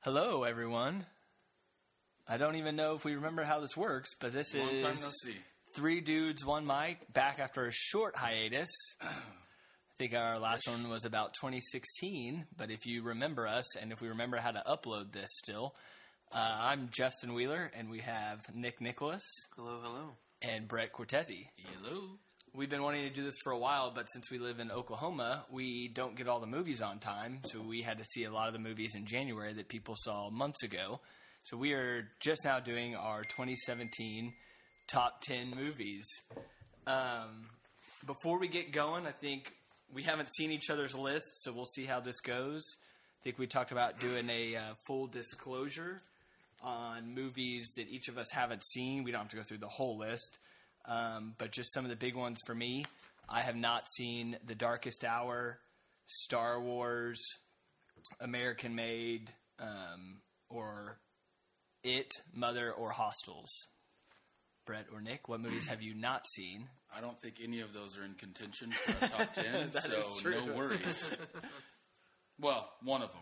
Hello, everyone. I don't even know if we remember how this works, but this Long is time no see. Three Dudes, One Mic, back after a short hiatus. I think our last one was about 2016, but if you remember us, and if we remember how to upload this still, I'm Justin Wheeler, and we have Nick Nicholas. Hello, hello. And Brett Cortese. Hello. We've been wanting to do this for a while, but since we live in Oklahoma, we don't get all the movies on time, so we had to see a lot of the movies in January that people saw months ago. So we are just now doing our 2017 top 10 movies. Before we get going, I think we haven't seen each other's list, so we'll see how this goes. I think we talked about doing a full disclosure on movies that each of us haven't seen. We don't have to go through the whole list. But just some of the big ones for me. I have not seen The Darkest Hour, Star Wars, American Made, or It, Mother, or Hostels. Brett or Nick, what movies have you not seen? I don't think any of those are in contention for a top 10, That so is true. no worries. Well, one of them.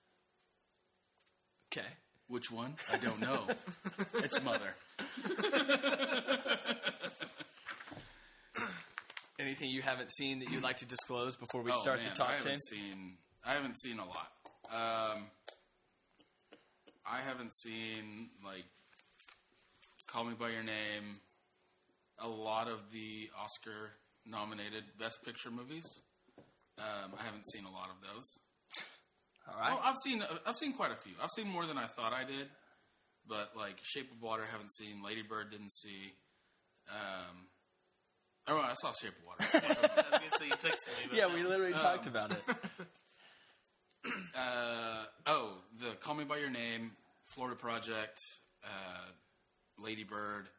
Okay. Which one? I don't know. It's Mother. Anything you haven't seen that you'd like to disclose before we start the top 10? I haven't seen a lot. I haven't seen, Call Me By Your Name, a lot of the Oscar-nominated Best Picture movies. I haven't seen a lot of those. All right. Well, I've seen quite a few. I've seen more than I thought I did, but Shape of Water, haven't seen. Lady Bird, didn't see. I saw Shape of Water. I was going to say, you texted me about We literally talked about it. The Call Me By Your Name, Florida Project, Lady Bird.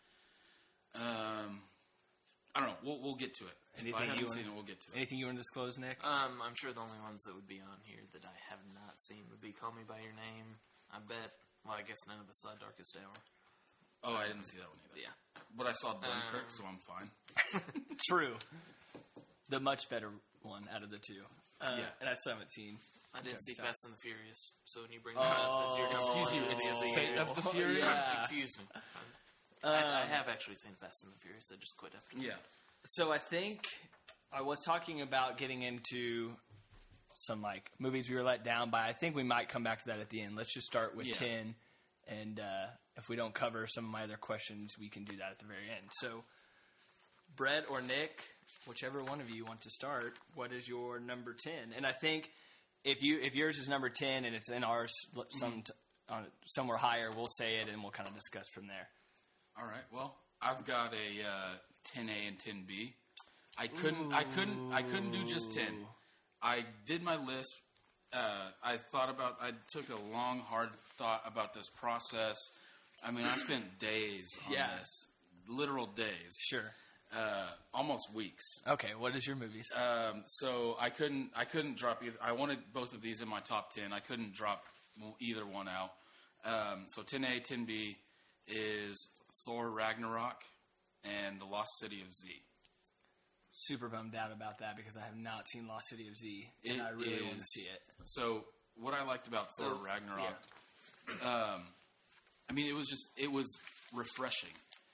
I don't know. We'll get to it. If I haven't seen it, we'll get to it. Anything you want to disclose, Nick? I'm sure the only ones that would be on here that I have not seen would be Call Me By Your Name. I bet, I guess none of us saw Darkest Hour. Oh, I didn't see that one either. Yeah. But I saw Dunkirk, so I'm fine. True. The much better one out of the two. Yeah. And I still haven't seen. I didn't see so. Fast and the Furious, so when you bring that up, as you're Excuse you, it's Fate of the Furious? Yeah. Excuse me. I have actually seen Fast and the Furious. I just quit after that. Yeah. So I think I was talking about getting into some movies we were let down by. I think we might come back to that at the end. Let's just start with 10, and if we don't cover some of my other questions, we can do that at the very end. So, Brett or Nick, whichever one of you want to start, what is your number 10? And I think if yours is number 10 and it's in ours somewhere higher, we'll say it and we'll kind of discuss from there. All right. Well, I've got a 10A and 10B. I couldn't do just 10. I did my list. I took a long, hard thought about this process. I mean, I spent days on this. Literal days. Sure. Almost weeks. Okay, what is your movies? So I couldn't drop either. I wanted both of these in my top 10. I couldn't drop either one out. So 10A, 10B is Thor Ragnarok and The Lost City of Z. Super bummed out about that because I have not seen Lost City of Z, and I really want to see it. So what I liked about Thor Ragnarok, it was refreshing.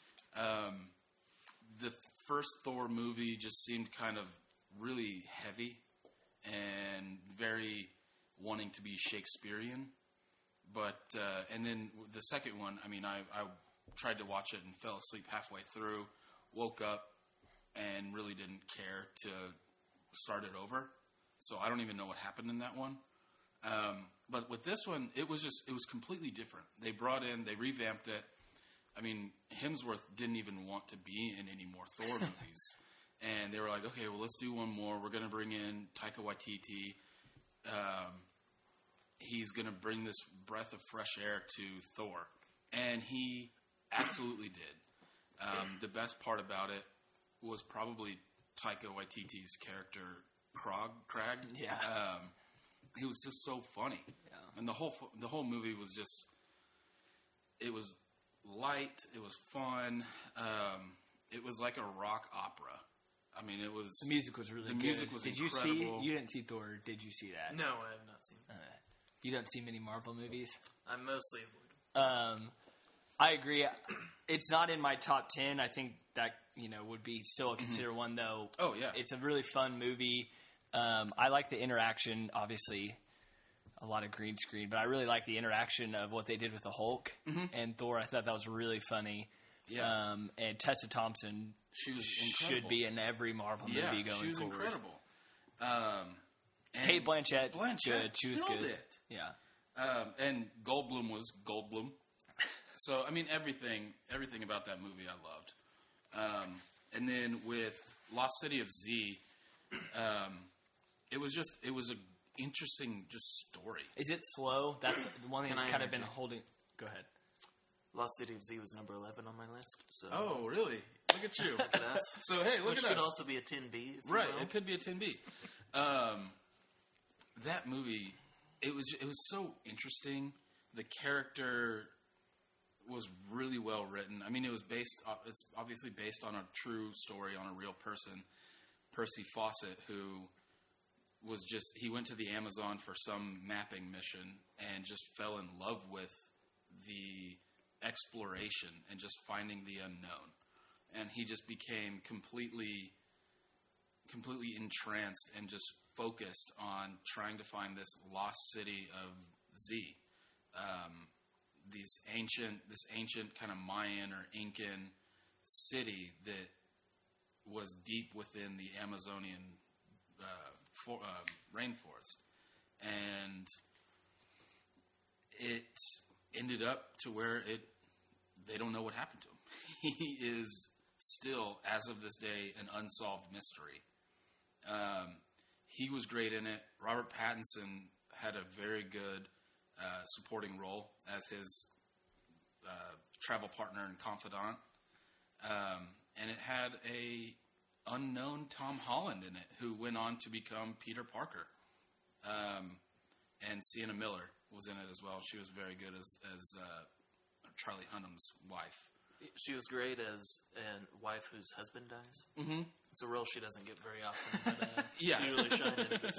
The first Thor movie just seemed kind of really heavy and very wanting to be Shakespearean. But and then the second one, I tried to watch it and fell asleep halfway through, woke up, and really didn't care to start it over. So I don't even know what happened in that one. But with this one, it was completely different. They revamped it. I mean, Hemsworth didn't even want to be in any more Thor movies. And they were like, okay, well, let's do one more. We're going to bring in Taika Waititi. He's going to bring this breath of fresh air to Thor. And he absolutely did. The best part about it was probably Taika Waititi's character, Krag. Yeah. He was just so funny. Yeah. And the whole movie was just, it was light, it was fun. It was like a rock opera. I mean, it was... The music was really good. The music was Did incredible. You didn't see Thor, did you see that? No, I have not seen it. You don't see many Marvel movies. I mostly avoid them. I agree. It's not in my top 10. I think that, would be still a considered one, though. Oh, yeah. It's a really fun movie. I like the interaction, obviously, a lot of green screen, but I really like the interaction of what they did with the Hulk and Thor. I thought that was really funny. Yeah. And Tessa Thompson She was should incredible. be in every Marvel movie going forward. she was incredible. And Kate Blanchett, good. She was killed good. it. Yeah. And Goldblum was Goldblum. So, I mean, everything about that movie I loved. And then with Lost City of Z, it was an interesting story. Is it slow? That's the one thing Can that's I kind of been interject? holding. Go ahead. Lost City of Z was number 11 on my list. So Oh, really? Look at you. look at us. So, hey, look Which at could us. also be a 10B. If Right, You will. it could be a 10B. That movie, it was so interesting. The character was really well written. I mean, it's obviously based on a true story on a real person, Percy Fawcett, who he went to the Amazon for some mapping mission and just fell in love with the exploration and just finding the unknown. And he just became completely entranced and just focused on trying to find this lost city of Z. This ancient kind of Mayan or Incan city that was deep within the Amazonian rainforest. And it ended up to where they don't know what happened to him. He is still, as of this day, an unsolved mystery. He was great in it. Robert Pattinson had a very good supporting role as his travel partner and confidant. And it had a unknown Tom Holland in it, who went on to become Peter Parker. And Sienna Miller was in it as well. She was very good as Charlie Hunnam's wife. She was great as a wife whose husband dies. Mm-hmm. It's a role she doesn't get very often. But, Yeah. She really shined in this.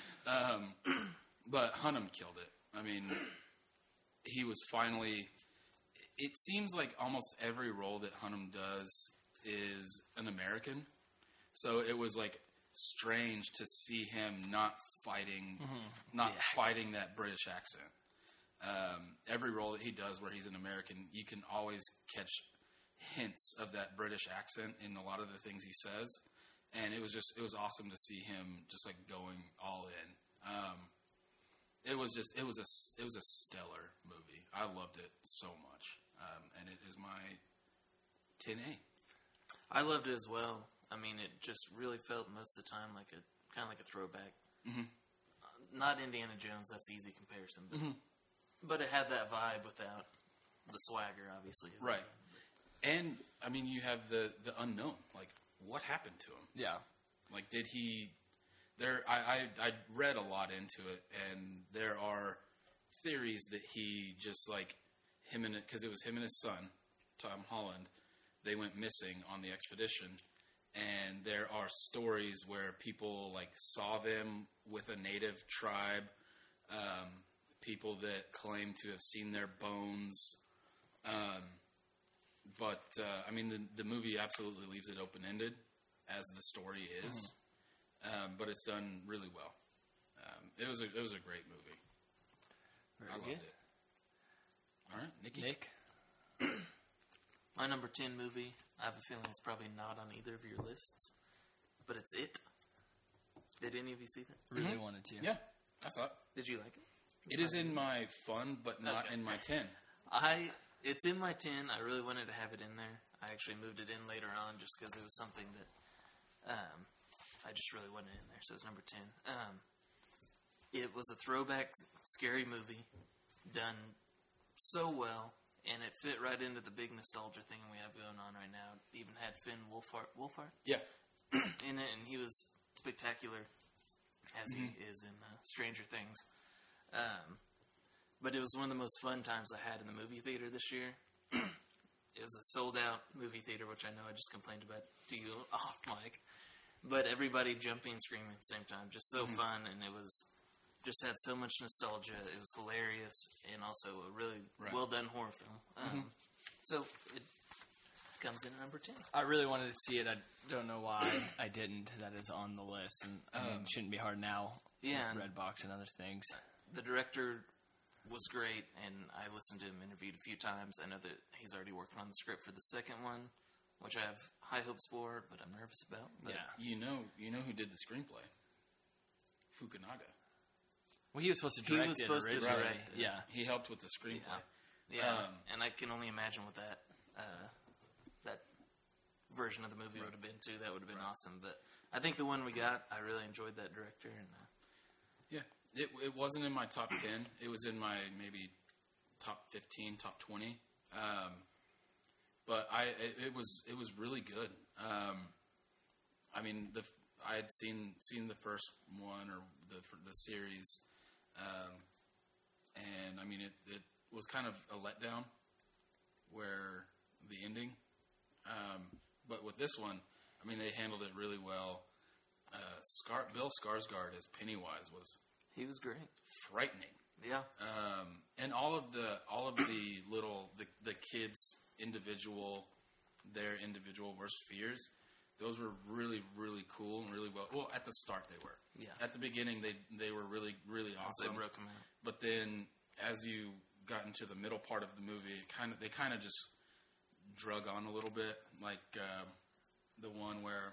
But Hunnam killed it. I mean, he was finally... It seems like almost every role that Hunnam does is an American. So it was like strange to see him not fighting that British accent. Every role that he does where he's an American, you can always catch hints of that British accent in a lot of the things he says. And it was awesome to see him just like going all in. It was a stellar movie. I loved it so much. And it is my 10A. I loved it as well. I mean, it just really felt most of the time like a throwback. Mm-hmm. Not Indiana Jones, that's an easy comparison, but it had that vibe without the swagger, obviously. Right. And, I mean, you have the unknown. Like, what happened to him? Yeah. Like, did he... I read a lot into it, and there are theories that he just, like, because it was him and his son, Tom Holland, they went missing on the expedition, and there are stories where people, like, saw them with a native tribe, people that claim to have seen their bones, but I mean, the movie absolutely leaves it open-ended, as the story is, but it's done really well. It was a great movie. I loved it. All right, Nikki. Nick? My number 10 movie, I have a feeling it's probably not on either of your lists, but it's It. Did any of you see that? Really wanted to. Yeah, I saw it. Did you like it? It is in my fun, but not in my 10. It's in my 10. I really wanted to have it in there. I actually moved it in later on just because it was something that I just really wanted in there. So it's number 10. It was a throwback scary movie done so well, and it fit right into the big nostalgia thing we have going on right now. It even had Finn Wolfhard Yeah. in it, and he was spectacular as he is in Stranger Things. But it was one of the most fun times I had in the movie theater this year. It was a sold-out movie theater, which I know I just complained about to you off mic. But everybody jumping and screaming at the same time. Just so fun, and it was just had so much nostalgia. It was hilarious and also a really Right. well done horror film. So it comes in at number 10. I really wanted to see it. I don't know why I didn't. That is on the list, and it shouldn't be hard now. Yeah, with Redbox and other things. The director was great, and I listened to him interviewed a few times. I know that he's already working on the script for the second one, which I have high hopes for, but I'm nervous about. But Yeah. You know who did the screenplay? Fukunaga. Well, he was supposed to He direct was it supposed to originally. direct it. Yeah. He helped with the screenplay. Yeah, and I can only imagine what that version of the movie would have been too. That would have been awesome. But I think the one we got, I really enjoyed that director. And Yeah, it wasn't in my top 10. It was in my maybe top 15, top 20. But it was really good. I mean, I had seen the first one or the series, and I mean it was kind of a letdown where the ending. But with this one, I mean they handled it really well. Bill Skarsgård as Pennywise was he was great. frightening. Yeah, And all of the little the kids' individual worst fears, those were really, really cool and really well. At the start they were. Yeah. At the beginning they were really, really awesome. they broke him out. But then as you got into the middle part of the movie, they kind of just drug on a little bit, like the one where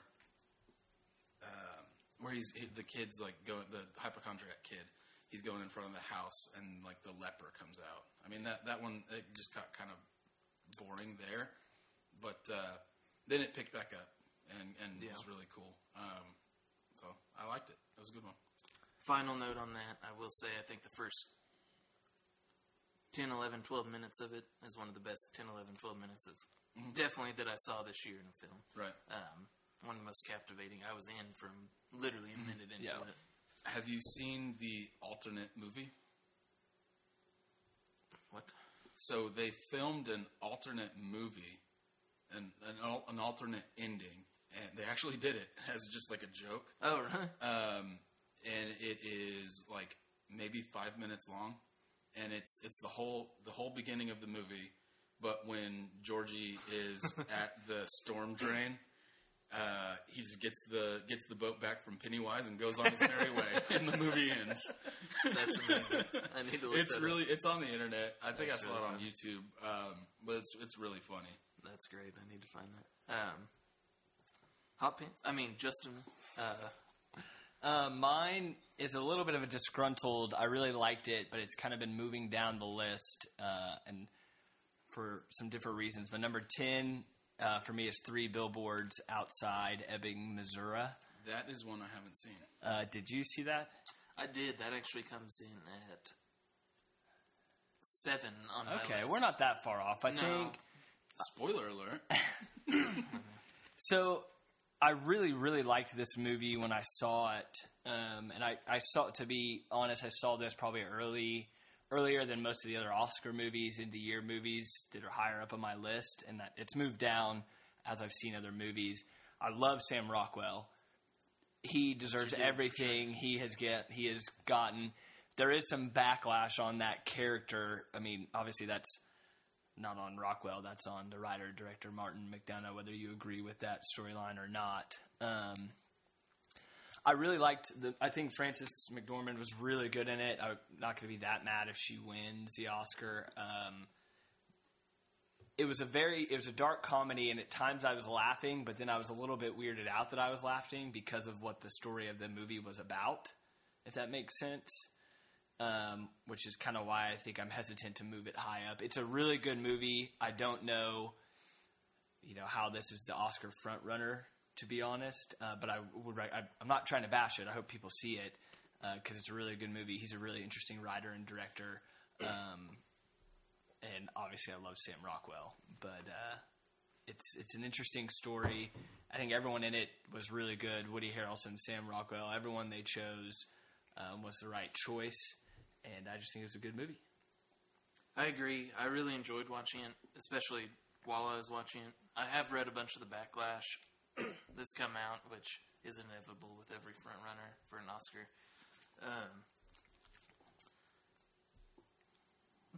the kid's like the hypochondriac kid. He's going in front of the house and like the leper comes out. I mean that one it just got kind of boring there, but then it picked back up and it was really cool. So I liked it. It was a good one. Final note on that, I will say I think the first 10, 11, 12 minutes of it is one of the best 10, 11, 12 minutes of definitely that I saw this year in a film. Right. One of the most captivating. I was in from literally a minute into it. Have you seen the alternate movie? What? So they filmed an alternate movie, an alternate ending, and they actually did it as just like a joke. Oh, really? And it is like maybe 5 minutes long, and it's the whole beginning of the movie. But when Georgie is at the storm drain, he just gets the boat back from Pennywise and goes on his merry way, and the movie ends. That's amazing. I need to look that up. It's on the internet. I think That's I saw really it on funny. YouTube, but it's really funny. That's great. I need to find that. Hot Pants? I mean, Justin. Mine is a little bit of a disgruntled. I really liked it, but it's kind of been moving down the list, and for some different reasons. But number 10 for me is 3 Billboards Outside Ebbing, Missouri. That is one I haven't seen. Did you see that? I did. That actually comes in at 7 on my Okay, list. we're not that far off. I No. think. Spoiler alert. So I really, really liked this movie when I saw it. And I saw, to be honest, I saw this probably earlier than most of the other Oscar movies, end-of-year movies that are higher up on my list. And that it's moved down as I've seen other movies. I love Sam Rockwell. He deserves everything he has gotten. There is some backlash on that character. I mean, obviously that's not on Rockwell. That's on the writer-director Martin McDonagh, whether you agree with that storyline or not. I really liked I think Frances McDormand was really good in it. I'm not going to be that mad if she wins the Oscar. It was a dark comedy, and at times I was laughing, but then I was a little bit weirded out that I was laughing because of what the story of the movie was about, if that makes sense. Which is kind of why I think I'm hesitant to move it high up. It's a really good movie. I don't know, how this is the Oscar front runner, to be honest. But I'm not trying to bash it. I hope people see it because it's a really good movie. He's a really interesting writer and director. And obviously, I love Sam Rockwell. But it's an interesting story. I think everyone in it was really good. Woody Harrelson, Sam Rockwell, everyone they chose was the right choice. And I just think it was a good movie. I agree. I really enjoyed watching it, especially while I was watching it. I have read a bunch of the backlash that's come out, which is inevitable with every front runner for an Oscar.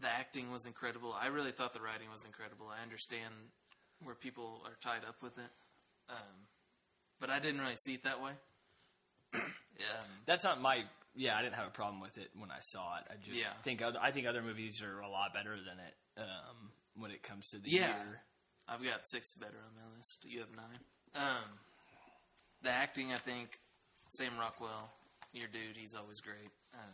The acting was incredible. I really thought the writing was incredible. I understand where people are tied up with it, but I didn't really see it that way. That's not my. Yeah, I didn't have a problem with it when I saw it. I just think other movies are a lot better than it when it comes to the year. I've got 6 better on my list. You have 9. The acting, I think, Sam Rockwell, your dude, he's always great.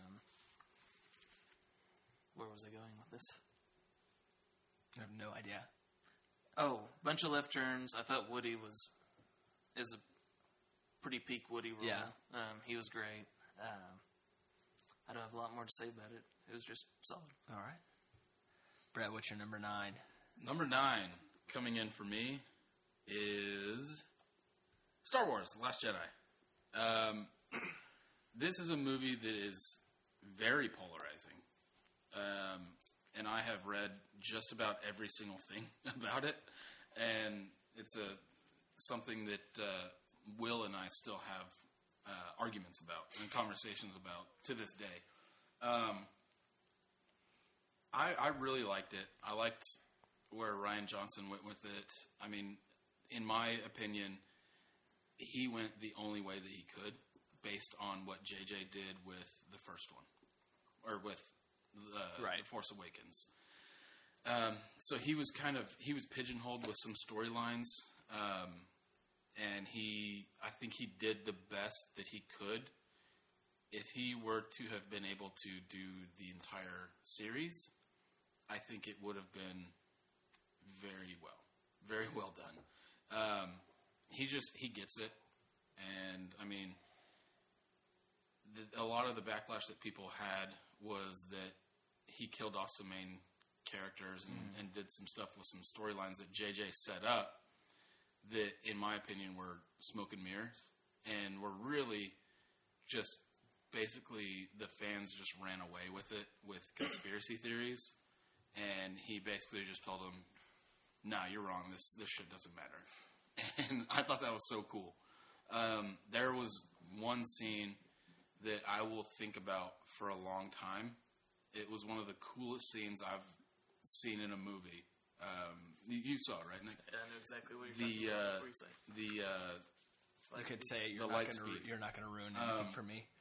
Where was I going with this? I have no idea. Oh, bunch of left turns. I thought Woody is a pretty peak Woody role. Yeah. He was great. I don't have a lot more to say about it. It was just solid. All right. Brett, what's your number 9? Number 9 coming in for me is Star Wars: The Last Jedi. This is a movie that is very polarizing. And I have read just about every single thing about it. And it's something that Will and I still have arguments about and conversations about to this day. I really liked it. I liked where Rian Johnson went with it. I mean, in my opinion, he went the only way that he could based on what JJ did with the first one. Or with The Force Awakens. So he was pigeonholed with some storylines. And I think he did the best that he could. If he were to have been able to do the entire series, I think it would have been very well done. He gets it. And, I mean, a lot of the backlash that people had was that he killed off some main characters and did some stuff with some storylines that JJ set up that, in my opinion, were smoke and mirrors and were really just basically the fans just ran away with it with conspiracy theories, and he basically just told them, "Nah, you're wrong. This shit doesn't matter." And I thought that was so cool. There was one scene that I will think about for a long time. It was one of the coolest scenes I've seen in a movie. You saw it, right, Nick? Yeah, I know exactly what you're talking about. You could say it. You're not going to ruin anything for me.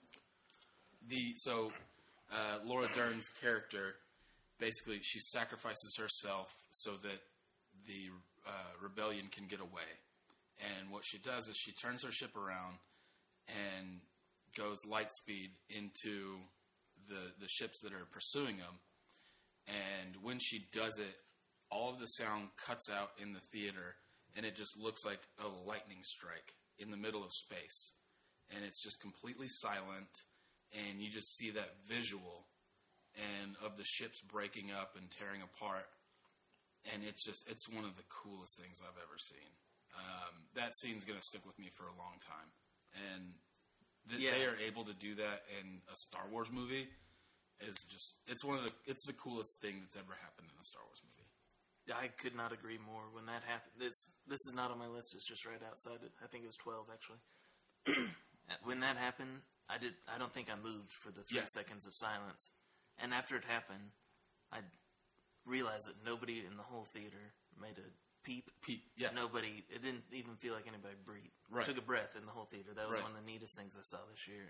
Laura Dern's character, basically, she sacrifices herself so that the rebellion can get away. And what she does is she turns her ship around and goes light speed into the ships that are pursuing them. And when she does it, all of the sound cuts out in the theater, and it just looks like a lightning strike in the middle of space. And it's just completely silent, and you just see that visual and of the ships breaking up and tearing apart. And it's one of the coolest things I've ever seen. That scene's going to stick with me for a long time. And they are able to do that in a Star Wars movie is just, it's the coolest thing that's ever happened in a Star Wars movie. I could not agree more. When that happened, this is not on my list. It's just right outside it. I think it was 12 actually. When that happened, I don't think I moved for the 3 seconds of silence. And after it happened, I realized that nobody in the whole theater made a peep. Yeah. Nobody. It didn't even feel like anybody breathed. Right. Took a breath in the whole theater. That was one of the neatest things I saw this year.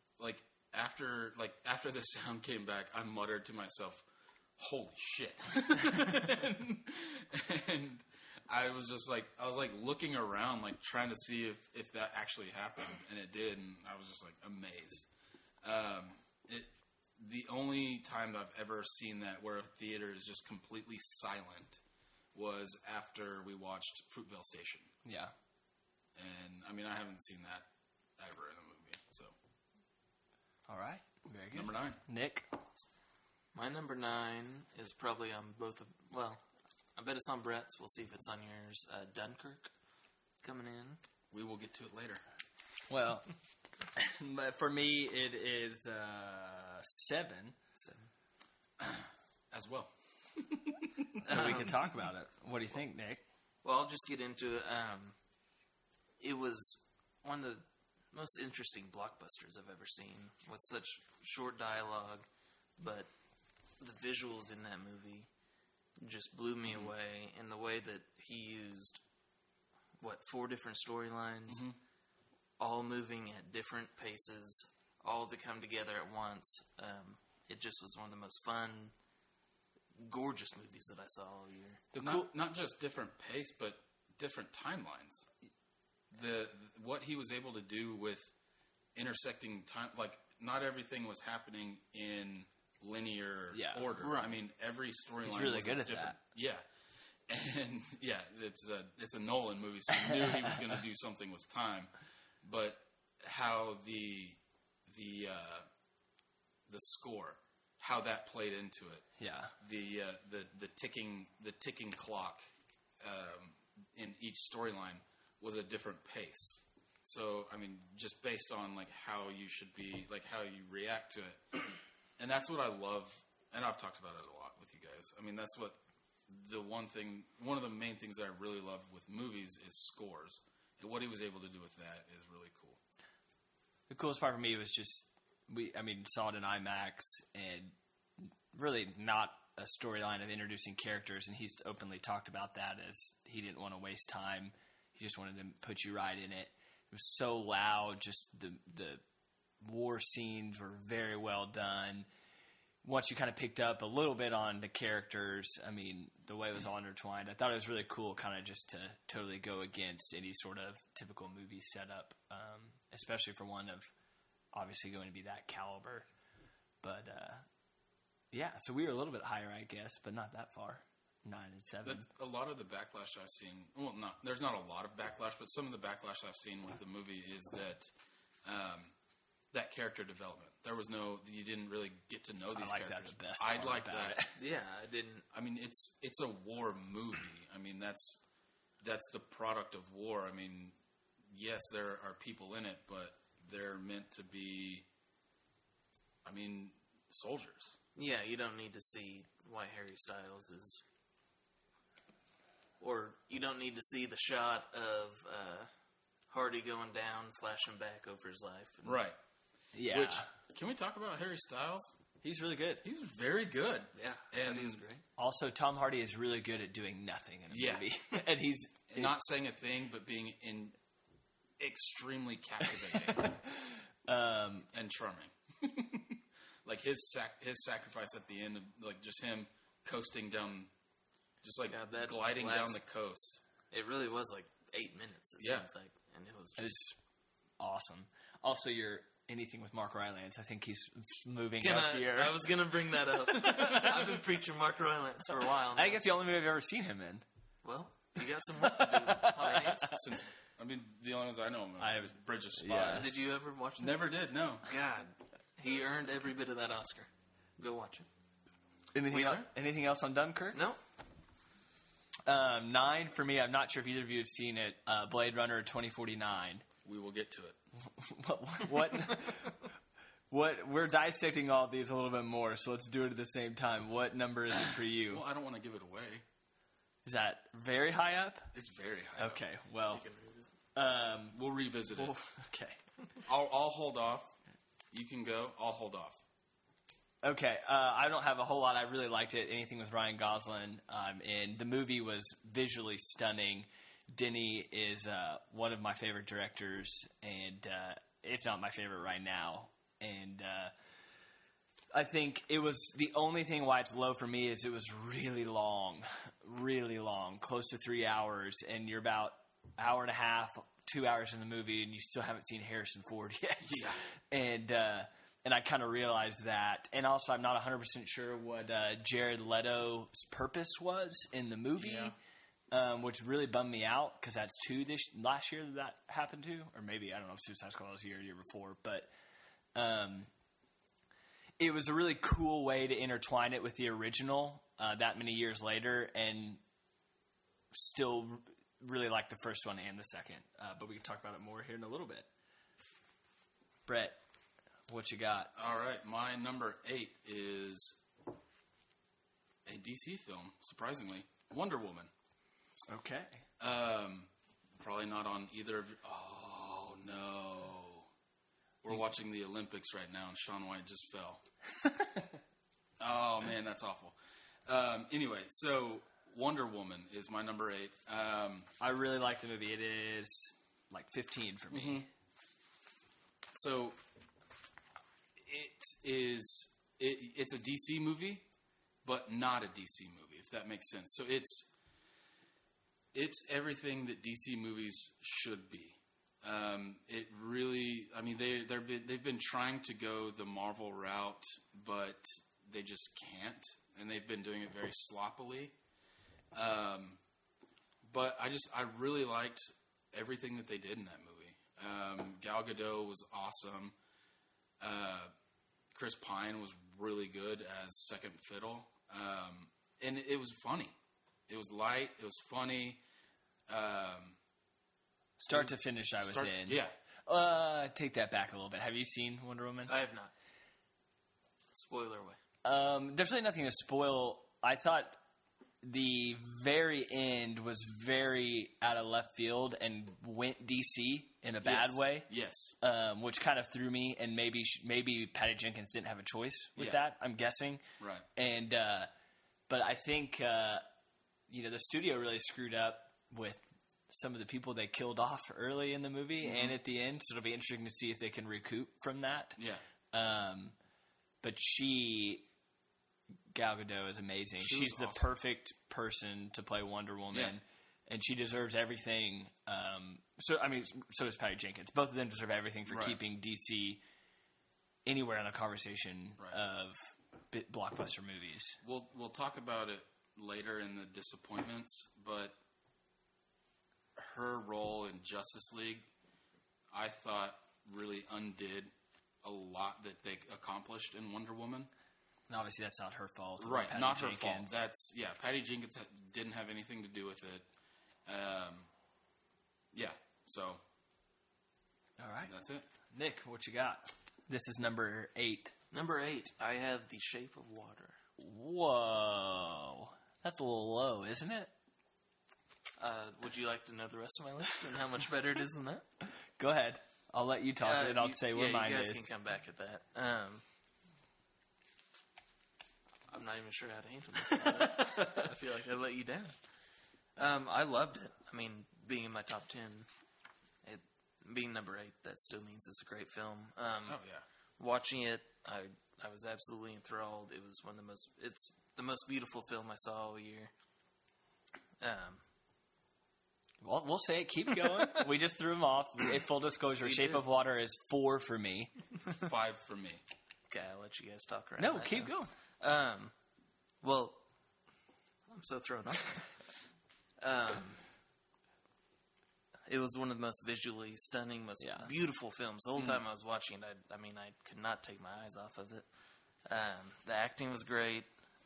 After the sound came back, I muttered to myself, "Holy shit!" and I was looking around, like trying to see if that actually happened, and it did, and I was just like amazed. The only time I've ever seen that where a theater is just completely silent was after we watched Fruitvale Station. Yeah. And, I mean, I haven't seen that ever in a movie, so. All right. Very good. Number 9. Nick? My number 9 is probably on both of, well, I bet it's on Brett's. We'll see if it's on yours. Dunkirk coming in. We will get to it later. Well, but for me, it is 7. As well. So we can talk about it. What do you think, Nick? Well, I'll just get into it. It was one of the most interesting blockbusters I've ever seen, with such short dialogue, but the visuals in that movie just blew me away, and the way that he used 4 different storylines, all moving at different paces, all to come together at once. It just was one of the most fun, gorgeous movies that I saw all year. Not just different pace, but different timelines. What he was able to do with intersecting time, like not everything was happening in linear order. Right. I mean, every storyline. He's really was good at different. that. Yeah, and it's a Nolan movie, so you knew he was going to do something with time. But how the score, how that played into it. Yeah. The ticking clock in each storyline was a different pace. So, I mean, just based on like how you should be, like how you react to it. And that's what I love, and I've talked about it a lot with you guys. I mean, that's what one of the main things that I really love with movies is scores. And what he was able to do with that is really cool. The coolest part for me was just, saw it in IMAX, and really not a storyline of introducing characters, and he's openly talked about that as he didn't want to waste time. He just wanted to put you right in it. It was so loud, just the war scenes were very well done. Once you kind of picked up a little bit on the characters, I mean, the way it was all intertwined, I thought it was really cool kind of just to totally go against any sort of typical movie setup, especially for one of obviously going to be that caliber. But, so we were a little bit higher, I guess, but not that far. 9 and 7. A lot of the backlash I've seen, there's not a lot of backlash, but some of the backlash I've seen with the movie is that that character development. You didn't really get to know these characters. I like that the best. I'd like that. Yeah, I didn't. I mean, it's a war movie. I mean, that's the product of war. I mean, yes, there are people in it, but they're meant to be, soldiers. Yeah, you don't need to see why Harry Styles is... Or you don't need to see the shot of Hardy going down, flashing back over his life. Right. Yeah. Can we talk about Harry Styles? He's really good. He was very good. Yeah, and he was great. Also, Tom Hardy is really good at doing nothing in a movie. And he's... Not saying a thing, but being extremely captivating. And charming. Like his sacrifice at the end, of, like just him coasting down... Just like gliding down the coast. It really was like 8 minutes, it seems like. And it was just... awesome. Also, anything with Mark Rylance, I think he's moving up here. I was going to bring that up. I've been preaching Mark Rylance for a while now. I think it's the only movie I've ever seen him in. Well, you got some work to do. The only ones I know him was Bridge of Spies. Yeah. Did you ever watch that? Never did, no. God. He earned every bit of that Oscar. Go watch it. Anything else on Dunkirk? No. 9 for me. I'm not sure if either of you have seen it. Blade Runner 2049. We will get to it. What? We're dissecting all of these a little bit more, so let's do it at the same time. What number is it for you? Well, I don't want to give it away. Is that very high up? It's very high up. Okay, well, we'll revisit it. Okay. I'll hold off. You can go. I'll hold off. Okay, I don't have a whole lot. I really liked it. Anything with Ryan Gosling, and the movie was visually stunning. Denny is one of my favorite directors, and if not my favorite right now. And I think it was the only thing why it's low for me is it was really long, close to 3 hours, and you're about an hour and a half, 2 hours in the movie, and you still haven't seen Harrison Ford yet. Yeah. And I kind of realized that. And also, I'm not 100% sure what Jared Leto's purpose was in the movie, which really bummed me out because that's 2 last year that happened to. Or maybe, I don't know if Suicide Squad was year before. But it was a really cool way to intertwine it with the original that many years later and still really like the first one and the second. But we can talk about it more here in a little bit. Brett. What you got? All right, my number 8 is a DC film, surprisingly. Wonder Woman. Okay. Probably not on either of you. Oh, no. We're watching the Olympics right now, and Shaun White just fell. Oh man, that's awful. Anyway, so Wonder Woman is my number 8. I really like the movie. It is like 15 for me. Mm-hmm. So it's a DC movie, but not a DC movie, if that makes sense. So it's everything that DC movies should be. It really, I mean, they've been trying to go the Marvel route, but they just can't, and they've been doing it very sloppily. But I really liked everything that they did in that movie. Gal Gadot was awesome. Chris Pine was really good as second fiddle. And it was funny. It was light. It was funny. Start to finish, I was in. Yeah. Take that back a little bit. Have you seen Wonder Woman? I have not. Spoiler away. There's really nothing to spoil. I thought the very end was very out of left field and went DC in a bad way. Yes. Which kind of threw me, and maybe Patty Jenkins didn't have a choice with that, I'm guessing. Right. And but I think the studio really screwed up with some of the people they killed off early in the movie and at the end, so it'll be interesting to see if they can recoup from that. Yeah. But Gal Gadot is amazing. She's the awesome. Perfect person to play Wonder Woman, Yeah. and she deserves everything. So does Patty Jenkins. Both of them deserve everything for keeping DC anywhere in the conversation of blockbuster movies. We'll talk about it later in the disappointments, but her role in Justice League, I thought, really undid a lot that they accomplished in Wonder Woman. And obviously, that's not her fault. Right, Patty not Jenkins. her fault. Patty Jenkins didn't have anything to do with it. So all right, that's it. Nick, what you got? This is number 8. Number 8, I have The Shape of Water. Whoa, that's a little low, isn't it? Would you like to know the rest of my list and how much better it is than that? Go ahead. I'll let you talk, and I'll say where mine you guys is. can come back at that. I'm not even sure how to handle this. I feel like I let you down. I loved it. I mean, being in my top 10, being number 8, that still means it's a great film. Watching it, I was absolutely enthralled. It was it's the most beautiful film I saw all year. Well, we'll say it. Keep going. We just threw them off. Full disclosure, Shape of Water is 4 for me. 5 for me. Okay, I'll let you guys talk around. No, that keep now. going. Well, I'm so thrown off. It was one of the most visually stunning, most beautiful films. The whole time I was watching it, I could not take my eyes off of it. The acting was great.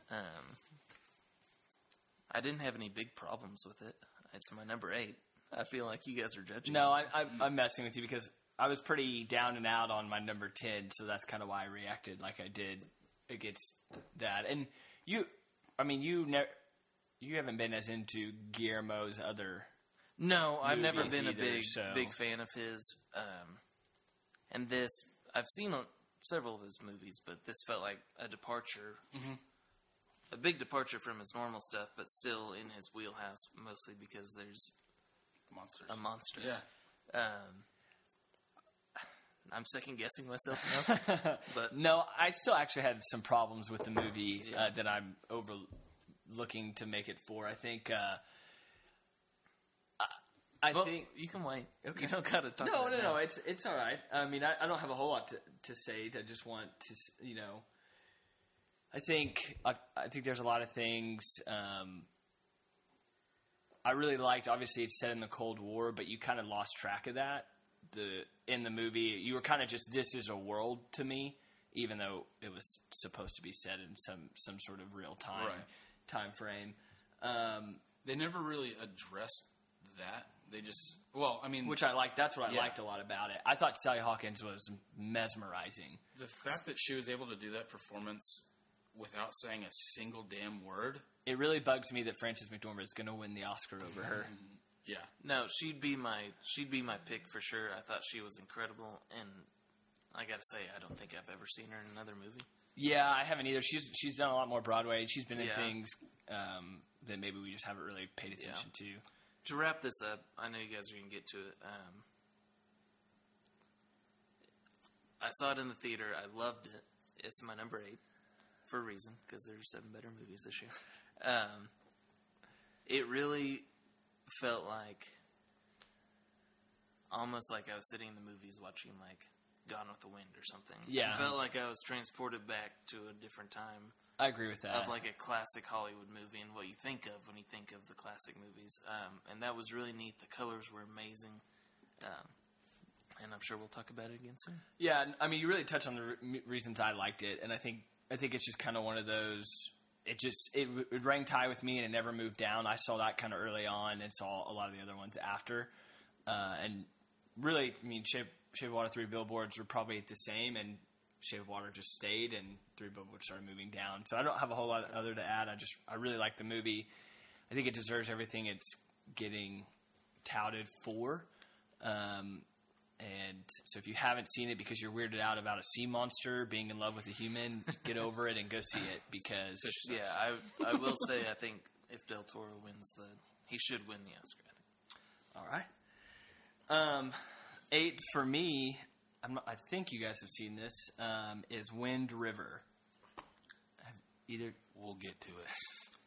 I didn't have any big problems with it. It's my number 8. I feel like you guys are judging. No, I'm messing with you because I was pretty down and out on my number 10, so that's kind of why I reacted like I did against that. And you haven't been as into Guillermo's other. No, I've never been either, a big fan of his. And this, I've seen several of his movies, but this felt like a departure. Mm-hmm. A big departure from his normal stuff, but still in his wheelhouse, mostly because there's a monster. Yeah. I'm second guessing myself now. But no, I still actually had some problems with the movie that I'm overlooking to make it 4. I think. I think you can wait. Okay. You don't gotta talk. No. It's all right. I mean, I don't have a whole lot to say. I just want to, I think there's a lot of things. I really liked. Obviously, it's set in the Cold War, but you kind of lost track of that. In the movie, you were kind of just, this is a world to me, even though it was supposed to be set in some sort of real time frame. They never really addressed that. They just, which I liked. That's what I liked a lot about it. I thought Sally Hawkins was mesmerizing. The fact that she was able to do that performance without saying a single damn word. It really bugs me that Frances McDormand is going to win the Oscar over her. Yeah. No, she'd be my pick for sure. I thought she was incredible, and I got to say, I don't think I've ever seen her in another movie. Yeah, I haven't either. She's done a lot more Broadway. She's been in Yeah. things that maybe we just haven't really paid attention to. To wrap this up, I know you guys are going to get to it. I saw it in the theater. I loved it. It's my number 8 for a reason, because there's 7 better movies this year. It really felt like almost like I was sitting in the movies watching like Gone with the Wind or something. Yeah. It felt like I was transported back to a different time I agree with that. of like a classic Hollywood movie and what you think of when you think of the classic movies. And that was really neat. The colors were amazing. And I'm sure we'll talk about it again soon. Yeah, I mean, you really touched on the reasons I liked it, and I think it's just kind of one of those. It ranked high with me, and it never moved down. I saw that kind of early on, and saw a lot of the other ones after. And really, I mean, Shape of Water, 3 Billboards were probably the same, and Shape of Water just stayed, and 3 Billboards started moving down. So I don't have a whole lot other to add. I really like the movie. I think it deserves everything it's getting touted for. And so if you haven't seen it because you're weirded out about a sea monster being in love with a human, get over it and go see it, because Yeah, I will say I think if Del Toro wins he should win the Oscar. I think. all right. 8 for me, I think you guys have seen this, is Wind River. We'll get to it.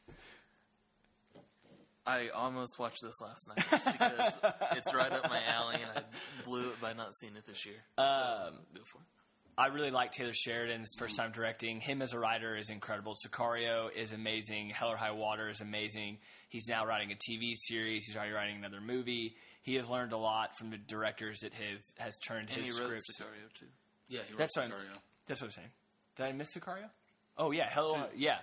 I almost watched this last night just because it's right up my alley, and I blew it by not seeing it this year. So, go for it. I really like Taylor Sheridan's first time directing. Him as a writer is incredible. Sicario is amazing. Hell or High Water is amazing. He's now writing a TV series. He's already writing another movie. He has learned a lot from the directors that has turned And his he wrote scripts. Sicario, too. Yeah, he wrote That's what I'm Sicario. saying. Did I miss Sicario? Oh, yeah. Yeah.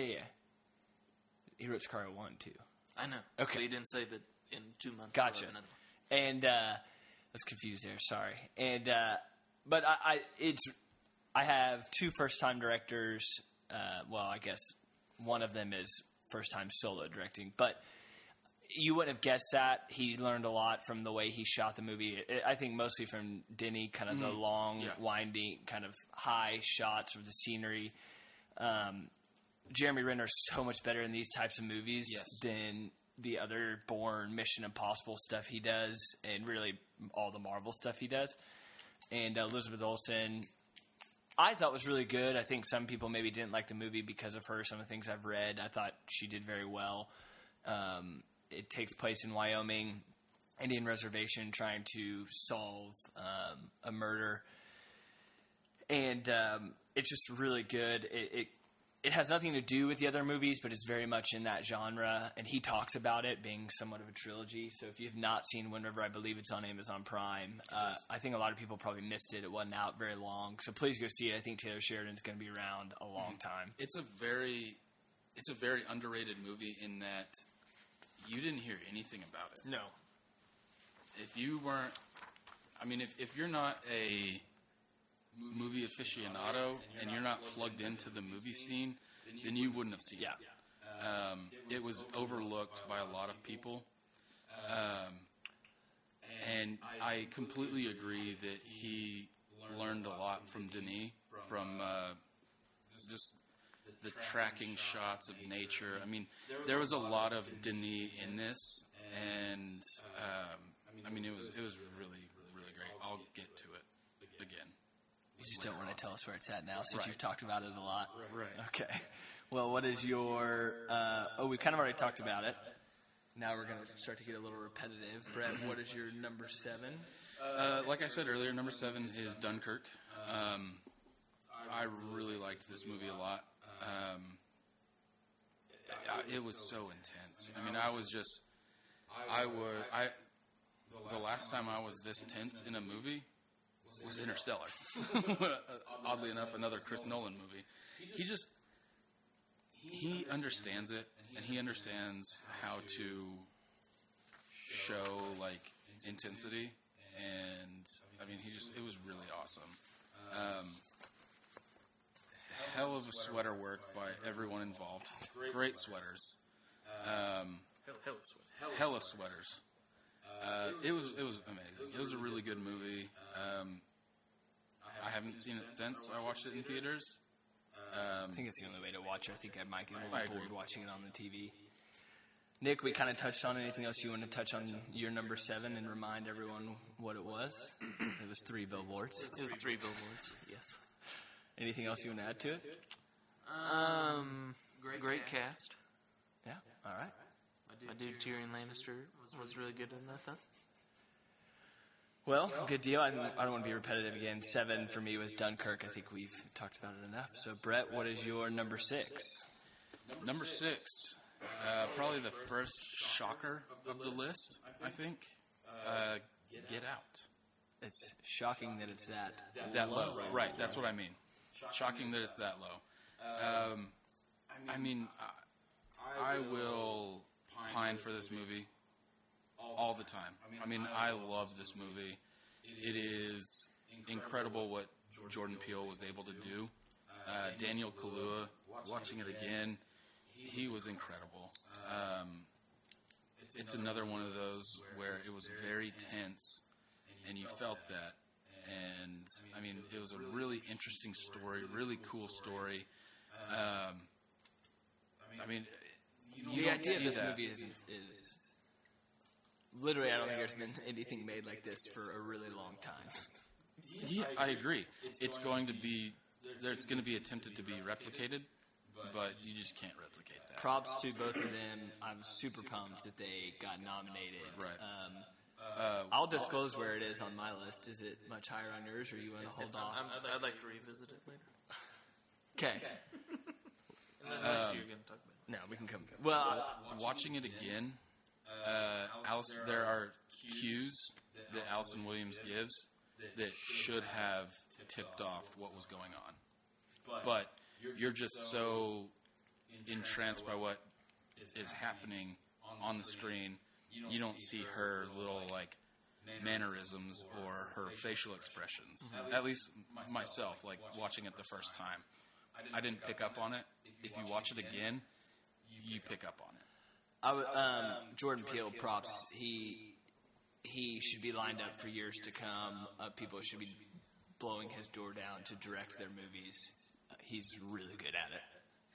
He wrote Sicario 1, too. I know. Okay. But he didn't say that in 2 months Gotcha. we'll have another one. And I was confused there. Sorry. And but I have 2 first-time directors. Well, I guess one of them is first-time solo directing. But you wouldn't have guessed that. He learned a lot from the way he shot the movie. I think mostly from Denny, kind of the long, winding, kind of high shots of the scenery. Jeremy Renner's so much better in these types of movies than the other Bourne, Mission Impossible stuff he does, and really all the Marvel stuff he does. And Elizabeth Olsen, I thought was really good. I think some people maybe didn't like the movie because of her. Some of the things I've read, I thought she did very well. It takes place in Wyoming, Indian reservation, trying to solve a murder. And it's just really good. It has nothing to do with the other movies, but it's very much in that genre. And he talks about it being somewhat of a trilogy. So if you have not seen Wind River, I believe it's on Amazon Prime. I think a lot of people probably missed it. It wasn't out very long. So please go see it. I think Taylor Sheridan's going to be around a long time. It's a very underrated movie in that you didn't hear anything about it. No. If you weren't, I mean, if you're not a movie aficionado and you're not plugged into the movie scene, then you wouldn't have seen it. It was overlooked by a lot of people. And I completely agree that he learned a lot from Denis, from just the tracking shots of nature. I mean, there was a lot of Denis in this, and I mean, it was really, really great. I'll get to it again. You just don't want to tell us where it's at now since you've talked about it a lot. Right. Okay. Well, what is your... we kind of already talked about it. Now we're going to start to get a little repetitive. Brett, what is your number 7? Like I said earlier, number 7 is Dunkirk. I really liked this movie a lot. It was so intense. I mean, the last time I was this tense in a movie was Interstellar. Oddly enough, another Chris Nolan movie. He understands it, and he understands how to show, like, intensity, and, I mean, it was really awesome. Hell of a sweater work by everyone involved. Great sweaters. Hella sweaters. It was amazing. It was a really good movie. I haven't seen it since I watched it in theaters. I think it's the only way to watch it. I think I might get a little bored watching it on the TV. Nick, we kind of touched on anything else you want to touch on your number 7 and remind everyone what it was? It was 3 billboards. It was 3 billboards. Yes. Anything else you want to add to it? Great cast. Yeah. All right. My dude Tyrion Lannister was really good in that, though. Well, good deal. I don't want to be repetitive again. 7 for me was Dunkirk. I think we've talked about it enough. So, Brett, what is your number 6? Number 6, probably the first shocker of the list, I think. Get Out. It's shocking that it's That low. Right, that's what I mean. Shocking that it's that low. I mean, I will pine for this movie all the time. I mean, I love this movie. It is incredible what Jordan Peele was able to do. Daniel Kaluuya, watching it again, he was incredible. It's another one of those where it was very tense, and you felt that. And, I mean, it was a really interesting story, really cool story. I mean, you The don't idea of see this that. movie is literally, I don't think there's been anything made like this for a really long time. Yeah, I agree. It's going to be attempted to be replicated, but you just can't replicate that. Props to both of them. I'm super pumped that they got nominated. Right. I'll disclose where it is on my list. Is it much higher on yours, or you want to hold off? I'd like to revisit it later. Okay. Unless you're going to talk about it. No, we can come. Well, Watching it again, there are cues that Allison Williams gives that should have tipped off what was going on. But you're just so entranced by what is happening on the screen, you don't see her little, like, mannerisms or her facial expressions. At least myself, like, watching it the first time. I didn't pick up on it. If you watch it again, you pick up on it. Jordan Peele, props. He should be lined up for years to come. People should be blowing his door down to direct their movies. He's really good at it.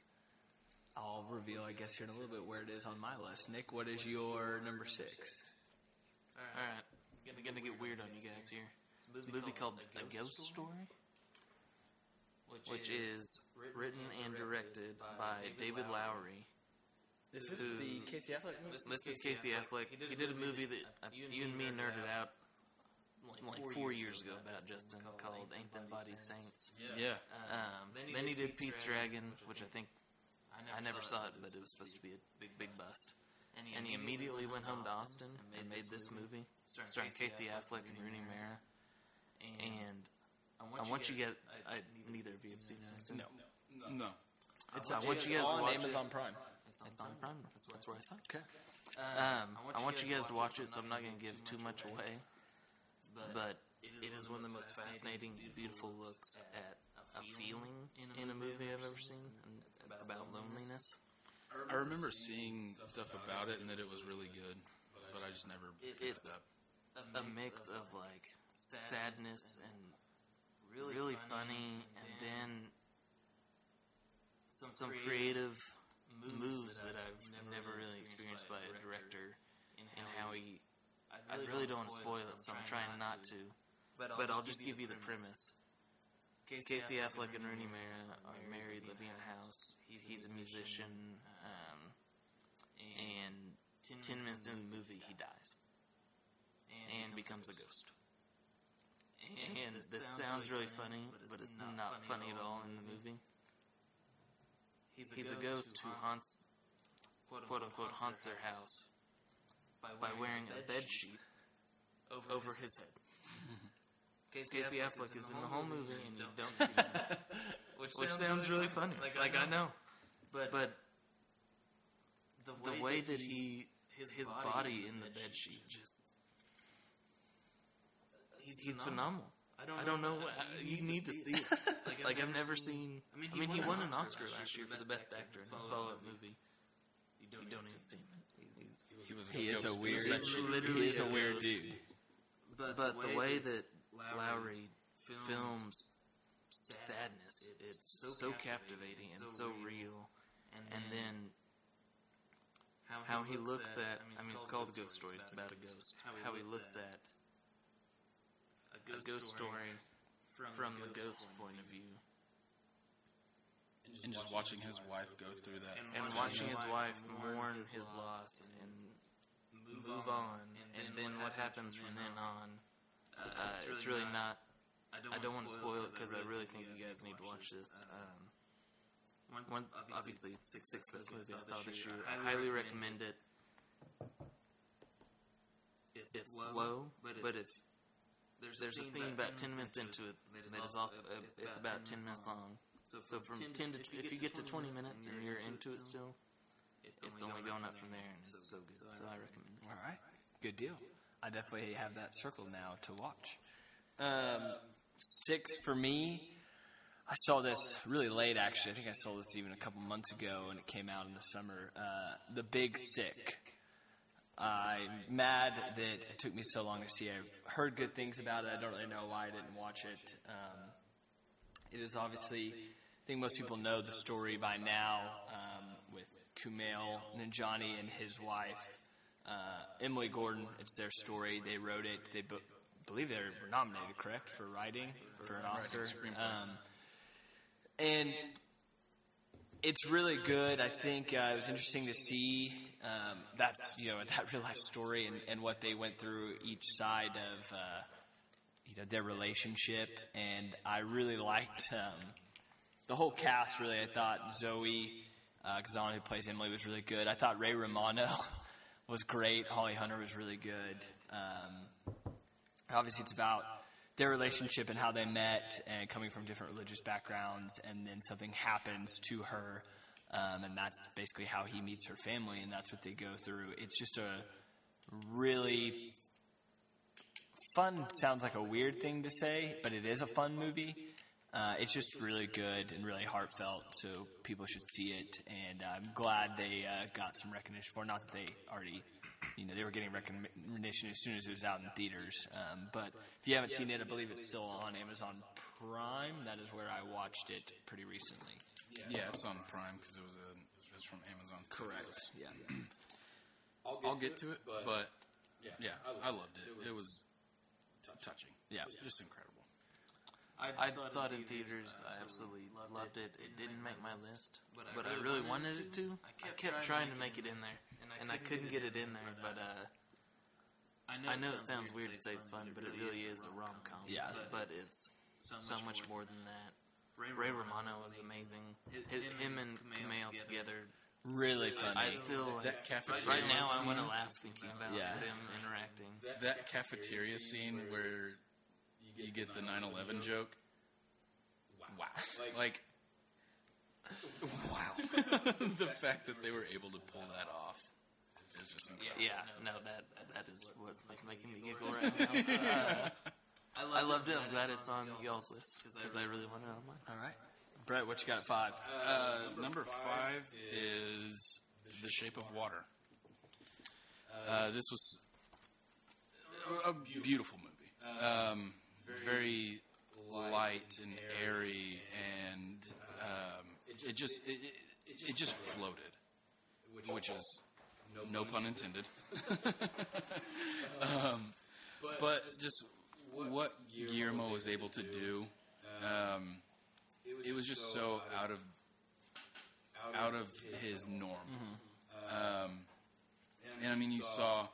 I'll reveal, I guess, here in a little bit where it is on my list. Nick, what is your number 6? All right. I'm going to get weird on you guys here. It's a movie called A Ghost Story, which is written and directed by David Lowery. Is this the Casey Affleck movie? This is Casey Affleck. He did a movie that you and me nerded out like 4 years ago about Justin called Ain't Them Bodies Saints. Yeah. Then he did Pete's Dragon, which I think I never saw it, but it was supposed to be a big bust. And he immediately went home to Austin and made this movie, starring Casey Affleck and Rooney Mara. And I want you guys, neither of you have seen it. No. No. I want you guys to on watch Amazon it. Prime. It's on Prime. That's where I saw it. Okay. I want you guys to watch it, so I'm not going to give too much away. But it is one of the most fascinating, beautiful looks at a feeling in a movie I've ever seen, and it's about loneliness. I remember seeing stuff about it and that it was really good, but I just never picked It's it up. a mix of like sadness and really funny, and then some creative moves that I've never really experienced by a director, and how he. I really don't want to spoil it, so I'm trying not to. But I'll just give you the premise. Casey Affleck and Rooney Mara are married, living in a house. He's a musician, and 10 minutes into the movie, he dies and becomes a ghost. And this sounds really funny, but it's not funny at all in the movie. He's a ghost who haunts, quote unquote, haunts their house by wearing a bed sheet over his head. Casey Affleck is in the whole movie, and you don't see him, which sounds really funny. Like I know, but the way that his body in the bed sheet is he's phenomenal. I don't know. You need to see it. Like I've never seen. I mean, he won an Oscar last year for the best actor in his follow-up movie. You don't even see him. He is ghost a weird. in the bed sheet. He is a weird dude. But the way that Lowery films sadness. It's so captivating and so real. And then how he looks at, it's called a ghost story. It's about a ghost. How he looks at a ghost story from the ghost point of view. And just watching his wife go through that. And watching his wife mourn his loss and move on. And then what happens from then on, it's really not... I don't want to spoil it because I really think you guys need to watch this. Obviously, it's the sixth best movie I saw this year. I highly recommend it. It's slow, but if there's a scene about 10 minutes into it that is also it's about 10 minutes long. So from 10 to if you get to 20 minutes and you're into it still, it's only going up from there, and it's so good. So I recommend it. All right, good deal. I definitely have that circled now to watch. 6 for me. I saw this really late, actually. I think I saw this even a couple months ago, and it came out in the summer. The Big Sick. I'm mad that it took me so long to see it. I've heard good things about it. I don't really know why I didn't watch it. It is obviously, I think most people know the story by now, with Kumail Nanjiani and his wife, Emily Gordon. It's their story. They wrote it. They believe they were nominated, correct, for writing for an Oscar. And it's really good. I think it was interesting to see that's that real life story and what they went through each side of their relationship. And I really liked the whole cast. Really, I thought Zoe Kazan, who plays Emily, was really good. I thought Ray Romano was great. Holly Hunter was really good. Obviously, it's about their relationship and how they met and coming from different religious backgrounds, and then something happens to her, and that's basically how he meets her family, and that's what they go through. It's just a really fun, sounds like a weird thing to say, but it is a fun movie. It's just really good and really heartfelt, so people should see it, and I'm glad they got some recognition for it. Not that they already... they were getting recognition as soon as it was out in theaters. But if you haven't seen it, I believe it's still on Amazon Prime. That is where I watched it pretty recently. Yeah, it's on Prime because it was from Amazon Studios. Correct. Yeah. I'll get to it, but yeah, I loved it. It was touching. Yeah. It was just incredible. I saw it in theaters. I absolutely loved it. It didn't make my list, but I really wanted it to. I kept trying to make it in there, and I couldn't get it in there. But I know it sounds weird to say it's fun, but it really is a rom-com. Yeah. But it's so much more than that. Ray Romano was amazing. Him and Kumail together. Really funny. I still that cafeteria right now I want to scene, laugh thinking about them interacting. That cafeteria scene where you get the 9/11 joke. Wow. Like wow. The fact that they were able to pull that off is just incredible. Yeah, no, that is what's making me giggle right now. I loved it. I'm glad it's on y'all's list because I really want it on mine. All right. Brett, what you got at 5? Number 5 is The Shape of Water. This was a beautiful movie. Very light and airy, and it just floated, which is no pun intended. But just what Guillermo was able to do, it was just so out of his norm. And I mean, you saw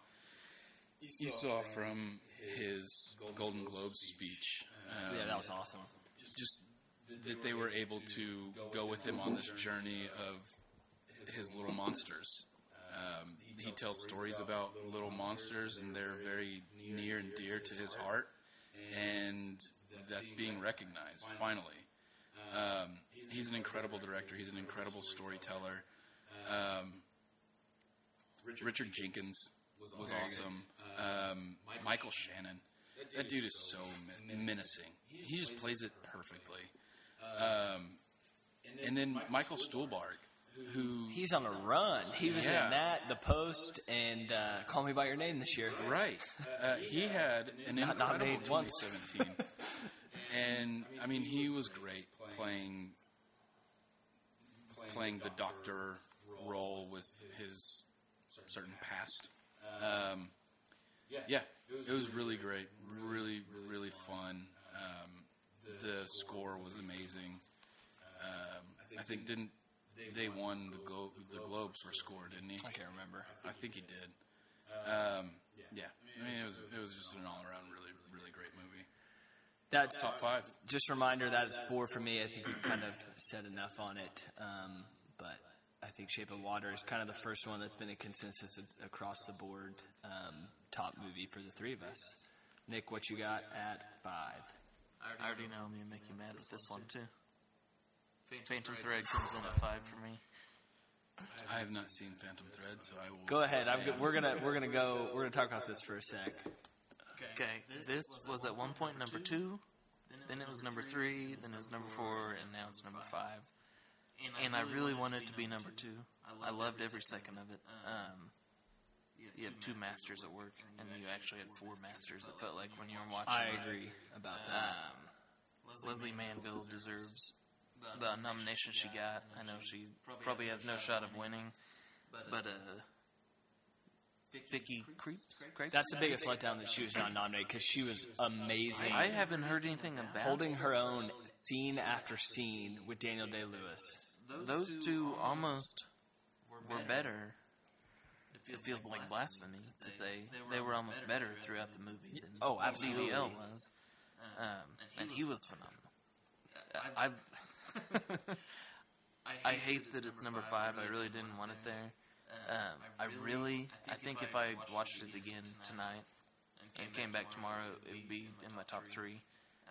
from his Golden Globe speech. Yeah, that was awesome. Just that they were able to go with him on this journey of his little monsters. He tells stories about little monsters, and they're very near and dear to his heart, and that's being recognized, finally. He's an incredible director. He's an incredible storyteller. Richard Jenkins was awesome. Michael Shannon. That dude is so menacing. He just plays it perfectly. And then Michael Stuhlbarg, who... He's on a run. He was in that, The Post, and Call Me By Your Name this year. Right. He had an incredible 2017. And I mean, he was great playing the doctor role with his certain past. Yeah, it was really great, really, really fun. The score was amazing. I think didn't they won the Globes for score, didn't he? I can't remember. I think he did. Yeah, I mean, it was just an all around really, really great movie. That's Top 5. just a reminder. That is 4 for me. I think we've kind of said enough on it. But I think Shape of Water is kind of the first one that's been a consensus across the board top movie for the three of us. Nick, what you got at 5? I already know I'm going to make you mad with this one, too. Phantom Thread comes in at 5 for me. I have not seen Phantom Thread, so I will Go ahead. stay on We're gonna talk about this for a sec. Okay, this was at one point number 2, then it was number 3, then it was number 4, and now it's number 5. And I really wanted it to be number 2. I loved every second of it. You have 2 masters at work, and you actually had 4 masters. It felt like when you were watching. I agree about that. Leslie Manville deserves the nomination she got. I know she probably has no shot of winning, but Vicky Creeps? That's the biggest letdown that she was not nominated because she was amazing. I haven't heard anything about Holding her own scene after scene with Daniel Day-Lewis. Those 2 almost were better. It feels like blasphemy to say they were almost better throughout the movie than Oh, absolutely. DDL was. And he was phenomenal. I hate that it's number 5. I really didn't want it there. I think if I watched it again tonight and came back tomorrow, it would be in my top 3.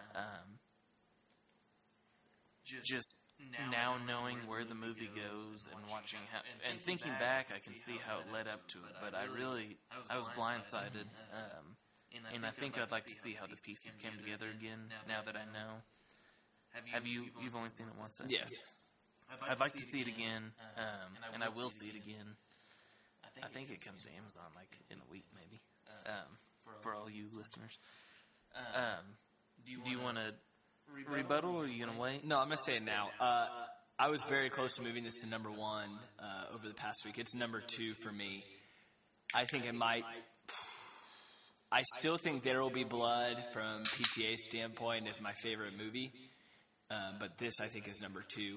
Just now knowing where the movie goes and watching how, and thinking back, I can see how it led up to it. But I was blindsided, and I think I'd like to see how the pieces came together again. Now that I know, you've only seen it once? Yes. I'd like to see it again, and I will see it again. I think it comes to Amazon like in a week, maybe. For all you listeners, do you want to rebuttal, or are you gonna wait? No, I'm gonna say it now. I was very close to moving this to number 1 over the past week. It's number 2 for me. I think it might. I still think There Will Be Blood from PTA's standpoint is my favorite movie, but this I think is number 2.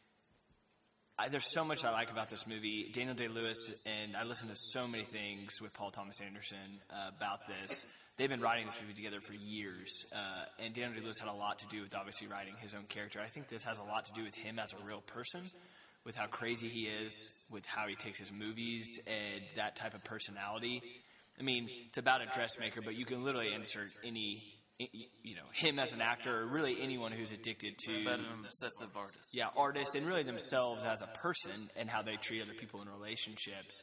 There's so much I like about this movie. Daniel Day-Lewis, and I listened to so many things with Paul Thomas Anderson about this. They've been writing this movie together for years, and Daniel Day-Lewis had a lot to do with obviously writing his own character. I think this has a lot to do with him as a real person, with how crazy he is, with how he takes his movies, and that type of personality. I mean, it's about a dressmaker, but you can literally insert any, him as an actor, or really anyone who's addicted to... About an obsessive artist. Yeah, artists, and really themselves as a person, and how they treat other people in relationships.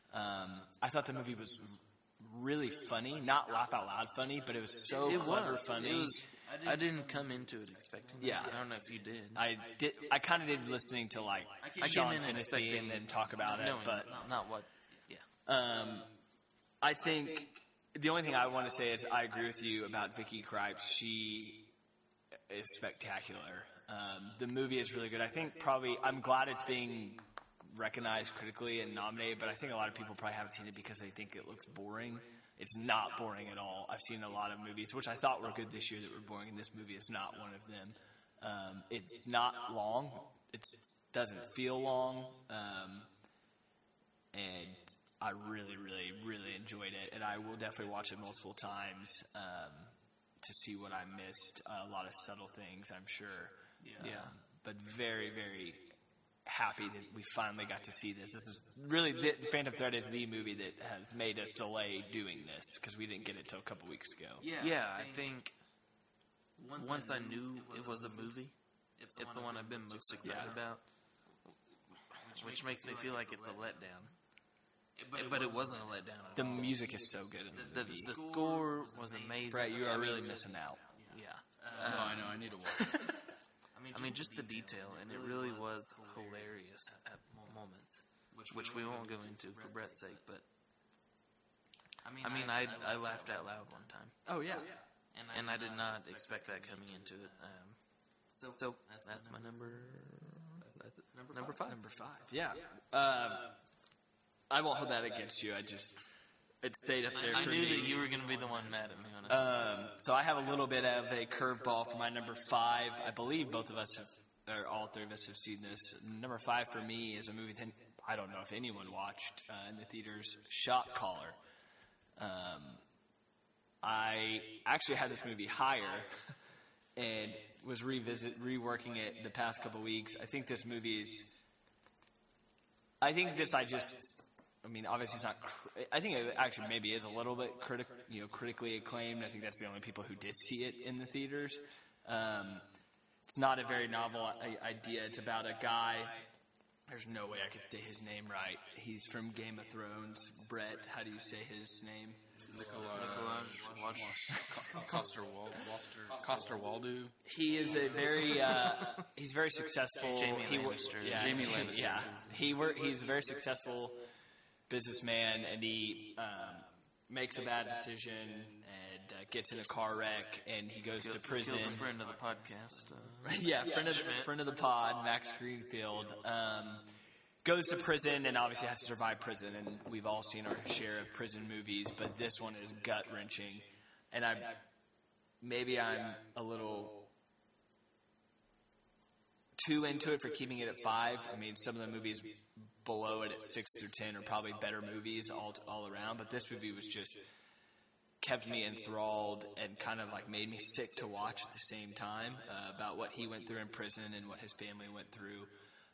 I thought the movie was really funny, not laugh out loud funny, but it was so clever funny. I didn't come into it expecting that. Yeah. I don't know if you did. I kind of did listening to like Sean Finney and then talk about it, but not what. Yeah. I think the only thing I want to say is I agree with you about Vicky Krieps. She is spectacular. The movie is really good. I think I'm glad it's being recognized critically and nominated, but I think a lot of people probably haven't seen it because they think it looks boring. It's not boring at all. I've seen a lot of movies, which I thought were good this year, that were boring, and this movie is not one of them. It's not long. It doesn't feel long. And I really, really, really enjoyed it, and I will definitely watch it multiple times to see what I missed. A lot of subtle things, I'm sure. Yeah. But very, very happy that we finally got to see this. This is really, the Phantom Thread is the movie that has made us delay doing this, because we didn't get it till a couple weeks ago. Yeah, I think once I knew it was a movie, it's the one I've been most excited about, which makes me feel like it's a letdown. But it wasn't a letdown at The all. music is so good in the movie. The score was amazing. Brett, you are really missing out. Yeah. No, I know. I need to watch it. I mean, just the detail, and it really was hilarious at moments, which we won't go into for Brett's sake, but I mean, I laughed out loud one time. Oh, yeah. and I did not expect that coming into it. So that's my number. That's it. Number five. Number 5. Yeah. I won't hold that against you. It stayed up there I for knew me. that you were going to be the one mad at me on it. So I have a little bit of a curveball for my number 5. I believe both of us or all three of us have seen this. Number 5 for me is a movie that I don't know if anyone watched in the theaters, Shot Caller. I actually had this movie higher and was reworking it the past couple weeks. I think this movie is... I mean, obviously it's not... I think it actually maybe is a little bit critically acclaimed. I think that's the only people who did see it in the theaters. It's not a very novel idea. It's about a guy... There's no way I could say his name right. He's from Game of Thrones. Brett, how do you say his name? Coster-Waldau. He is a very he's very successful. Jamie Lannister. Jamie Lannister. Yeah, he's a very successful businessman, and he makes a bad decision and gets in a car wreck, and he goes to prison. Kills a friend of the podcast. Yeah, friend of the pod, Max Greenfield. Goes to prison and obviously has to survive prison, and we've all seen our share of prison movies, but this one is gut-wrenching. And I'm a little too into it for keeping it at 5. I mean, some of the movies below it at 6 through 10 are probably better movies all around, but this movie was just kept me enthralled and kind of like made me sick to watch at the same time, about what he went through in prison and what his family went through.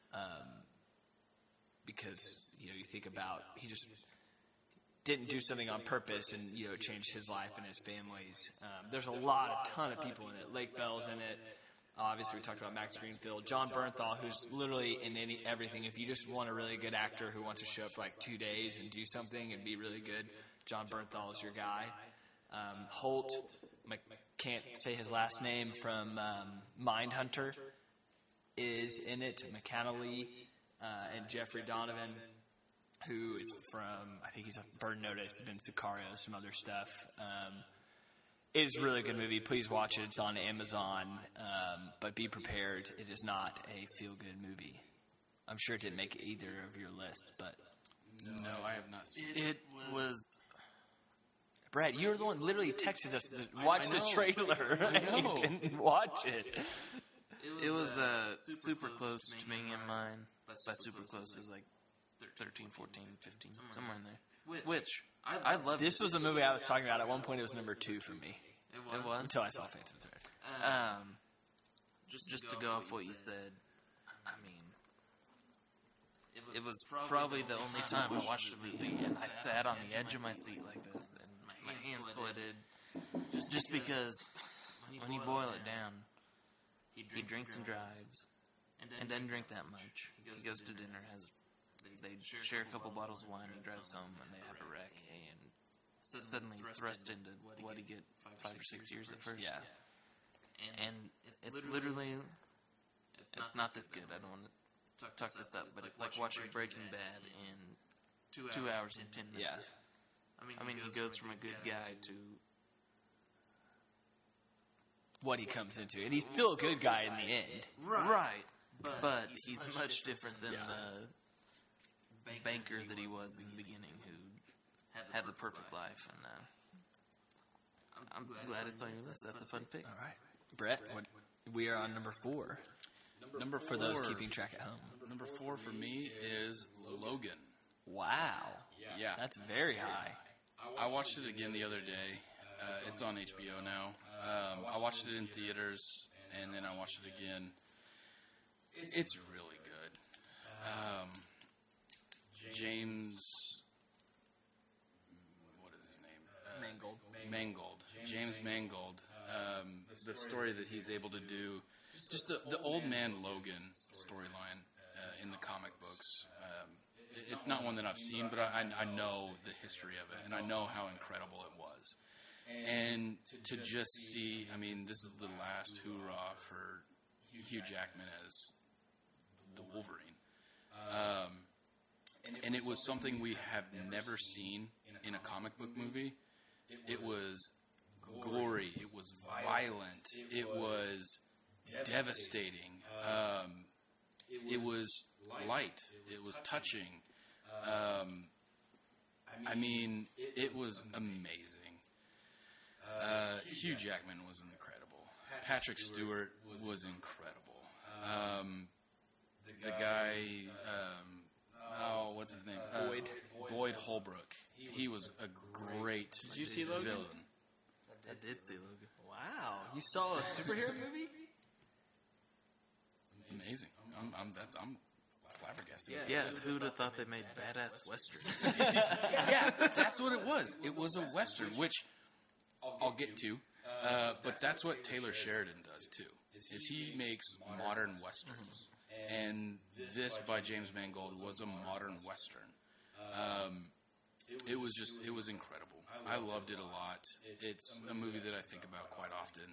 Because, you think about, he just didn't do something on purpose, and, it changed his life and his family's. There's a ton of people in it. Lake Bell's in it. Obviously, we talked about Max Greenfield. John Bernthal, who's literally in everything. If you just want a really good actor who wants to show up for like 2 days and do something and be really good, John Bernthal is your guy. Holt, can't say his last name, from Mindhunter, is in it. McAnally. And Jeffrey Donovan, who is from, I think he's a Burn Notice, been Sicario, some other stuff. It is a really good movie. Please watch it. It's on Amazon. But be prepared. It is not a feel-good movie. I'm sure it didn't make either of your lists, but... No, I have not seen It was... Brad, you were the one who literally texted us to watch the trailer. I know. And you didn't watch it. It was super close to being in mine. By super close, it was like 13, 14, 15, somewhere in there. Which, I loved. This was a movie I was talking about. At one point, it was number 2 for me. It was? Until I saw Phantom Thread. Just to go off what you said, I mean, it was probably the only time I watched a movie and I sat on the edge of my seat like this, and my hands sweated, just because when you boil it down, he drinks and drives, and doesn't drink that much. He goes to dinner, they share a couple bottles of wine, he drives home, and they have a wreck, and suddenly he's thrust into, what, he get 5 or 6 years at first? Yeah. And it's literally, it's not this good. I don't want to tuck this up, but it's like watching Breaking Bad in 2 hours and 10 minutes. Yeah. I mean, he goes from a good guy to... what he comes into. And he's still a good guy in the end. Right. But he's much different than the banker that he was in the beginning, who had the perfect life. And I'm glad it's on your list. That's a fun pick. All right. Brett, we are on number 4. Number 4. For those keeping track at home. Number 4 for me is Logan. Wow. Yeah. That's very high. I watched it again the other day. It's on HBO now. I watched it in theaters, and then I watched it again. It's really good. James... what is his name? Mangold. James Mangold. The story that he's able to do... just the Old Man Logan storyline in the comic books. It's not one that I've seen, but I know the history of it, and I know how incredible it was. And to just see, I mean, this is the last hoorah for Hugh Jackman as the Wolverine. And it was something we have never seen in a comic book movie. It was gory. It was violent. It was devastating. It was light. It was touching. I mean, it was amazing. Hugh Jackman was incredible. Patrick Stewart was incredible. The guy, what's his name? Boyd Holbrook. He was a great Did you see Logan? villain. I did see Logan. Wow, you saw a superhero movie? Amazing. I'm flabbergasted. Yeah, who'd have thought they made badass westerns? Yeah, that's what it was. It was a Western, which I'll get to. But that's what Taylor Sheridan does, too, is he makes modern Westerns. And this, by James Mangold, was a modern Western. It was incredible. I loved it a lot. It's a movie that I think about quite often.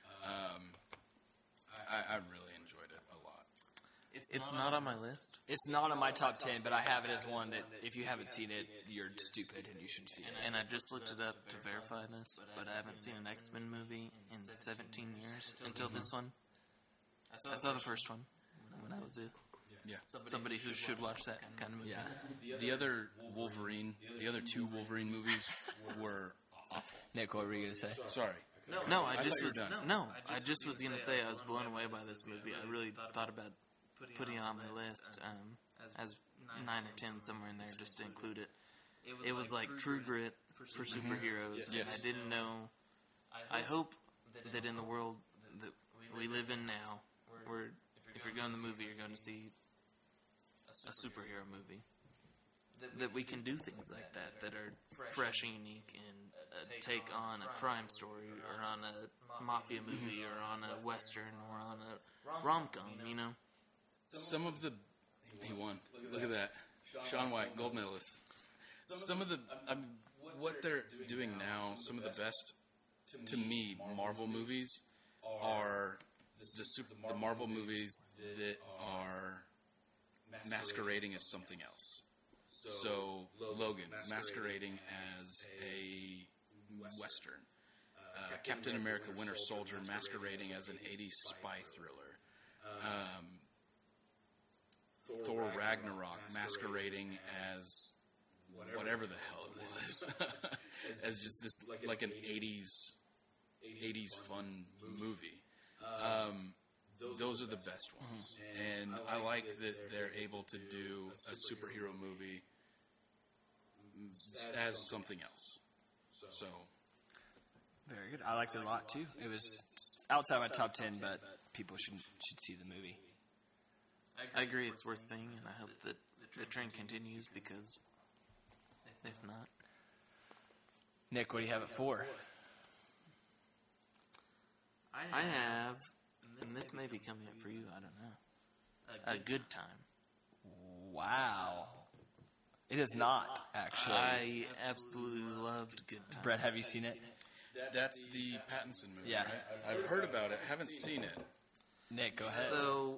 I really enjoyed it a lot. It's not on my list. It's not on my top 10, but I have it as one that if you haven't seen it, you're stupid and you should see it. And I just looked it up to verify this, but I haven't seen an X-Men movie in 17 years until this one. I saw the first one when I was Yeah. somebody who should watch that kind of movie. Yeah. The other two Wolverine movies were awful. Nick, what were you going to say? Sorry. No, I thought just you were was done. I just was gonna say I was blown away by this movie. I really thought about putting it on my list as 9 or 10 somewhere in there just to include it. It was like True Grit for superheroes. And Yes. I didn't know. I hope that in the world that we live in now, where if you're going to the movie, you're going to see a superhero movie. That we can do things like that are fresh and unique and take on a crime story or on a mafia movie or on a western or on a rom-com, you know? Some of the... He won. Look at that. Shaun White, gold medalist. Some of the... what they're doing now, some of the best, to me, Marvel movies are the Marvel movies that are masquerading as something else. So, Logan, masquerading as a Western. Captain America Winter Soldier, masquerading as an 80s spy thriller. Thor Ragnarok, masquerading as whatever the hell it was. As just this, like an 80s fun movie. Those are the best ones. And I like that they're able to do a superhero movie as something else. So, Very good. I liked it a lot, too. It was outside my top 10, but people should see the movie. I agree it's worth seeing, and I hope that the trend continues because if not... Nick, what do you have it for? I have, and this may be coming up for you, I don't know, A Good Time. Wow. It is not, actually. I absolutely loved Good Time. Brett, have you seen it? that's the Pattinson movie, Yeah. right? I've heard about it, haven't seen it. Nick, go ahead. So,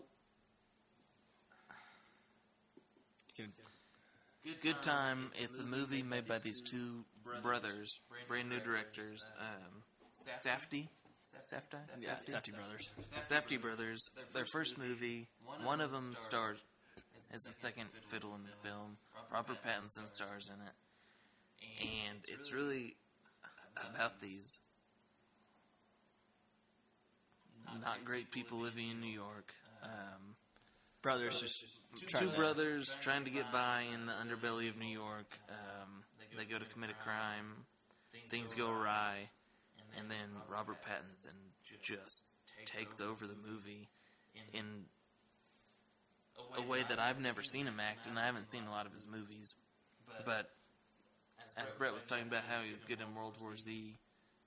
Good Time, it's a movie made by these two brothers, brand new directors, Safdie? Yeah, Safdie Brothers. Safdie Brothers, their first movie, one of them stars as the second fiddle in the film. Robert Pattinson stars in it. And it's really about these not great people living in New York. Brothers just Two brothers trying to get by in the underbelly of New York. They go to commit a crime. Things go awry. And then Robert Pattinson just takes over the movie in a way that I've never seen him act, and I haven't seen a lot of his movies. But as Brett was talking about how he was good in World War Z.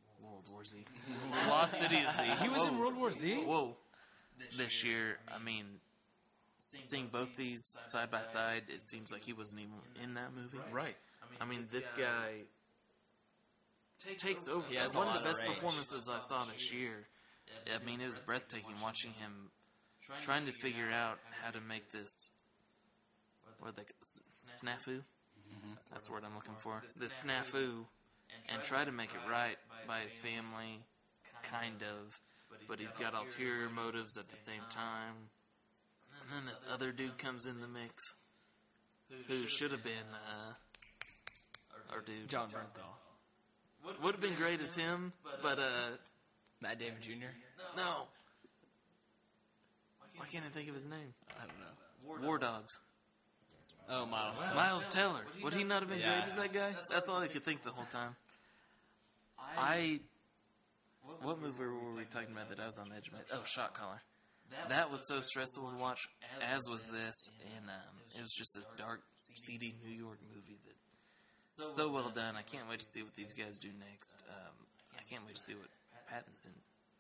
Lost City of Z. He was in World War Z? Whoa. This year, I mean, seeing both these side by side, it seems like he wasn't even in that movie. Right. I mean, this guy takes over. He has One a of lot the of best range. performances I saw this year. I mean, it was breathtaking watching him trying to figure out how to make this, what are they, snafu? That's the word I'm looking for. This snafu and try to make it right by his family, kind of, but he's got ulterior motives at the same time. And then this other dude comes in the mix, who should have been our dude. John Bernthal. Would have been great as him, but Matt Damon Jr.? no. Why can't I think of his name? I don't know. War Dogs. Oh, Miles Teller. Miles Teller. Would he not have been Yeah. great as that guy? That's all I could think the whole time. What movie were we talking about that I was on the edge of my... Oh, Shot Caller. That was so stressful to watch, as was this, and it was just this dark, seedy New York movie that so well done. I can't wait to see what these guys do next. I can't wait to see what Pattinson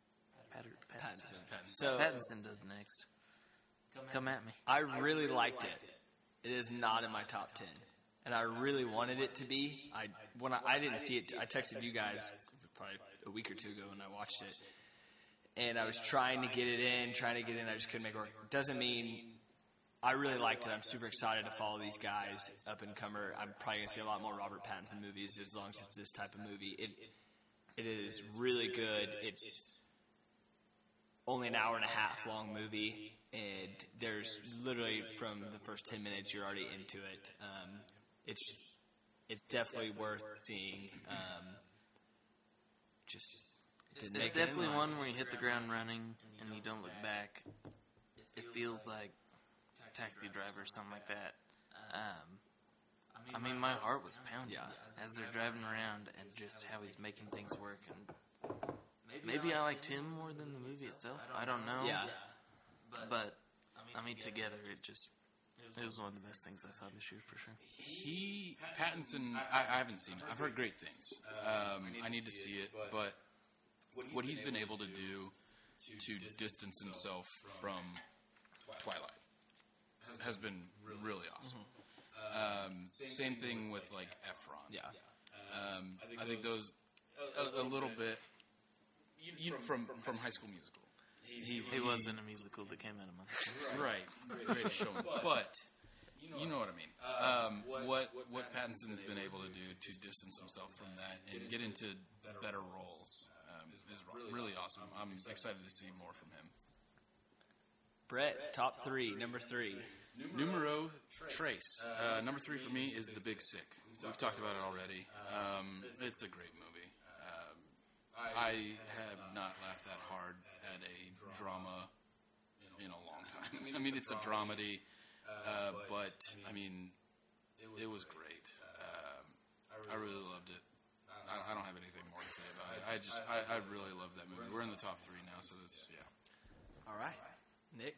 So Pattinson does next. Come at me. I really liked it. It is not in my top 10, and I really wanted it to be. I didn't see it. I texted you guys probably a week or two ago when I watched it, and I was trying to get it in. I just couldn't make it work. Doesn't mean I really liked it. I'm super excited to follow these guys, up and comer. I'm probably gonna see a lot more Robert Pattinson movies as long as it's this type of movie. It is really good. It's only an hour and a half long movie, and there's literally from the first 10 minutes you're already into it. It's definitely worth seeing. It's definitely one where you hit the ground running and you don't look back. It feels like Taxi Driver or something like that. I mean, my heart was pounding as they're driving around, and just how he's making things work. And maybe I liked him more than the movie itself. I don't know. Yeah. But I mean, together it was one of the best things I saw this year for sure. Pattinson, I haven't seen it. I've heard great things. I need to see it, but what he's been able to do to distance himself from Twilight has been really awesome. Same thing with like Efron. Yeah. I think those a little bit from High School Musical. He was in a musical that came out a month ago. Right, great showman. But you know what I mean. What Pattinson has been able to do to distance himself from that and get into better roles is really awesome. I'm excited to see more from him. Brett, top 3, number 3. Numero Trace. Number 3 for me is The Big Sick. We've talked about it already. It's a great movie. I have not laughed that hard at a drama in a long time. I mean, it's a dramedy, but I mean, it was great. I really loved it. I don't have anything more to say about it. I really love that movie. We're in the top 3 now, so that's All right. Nick?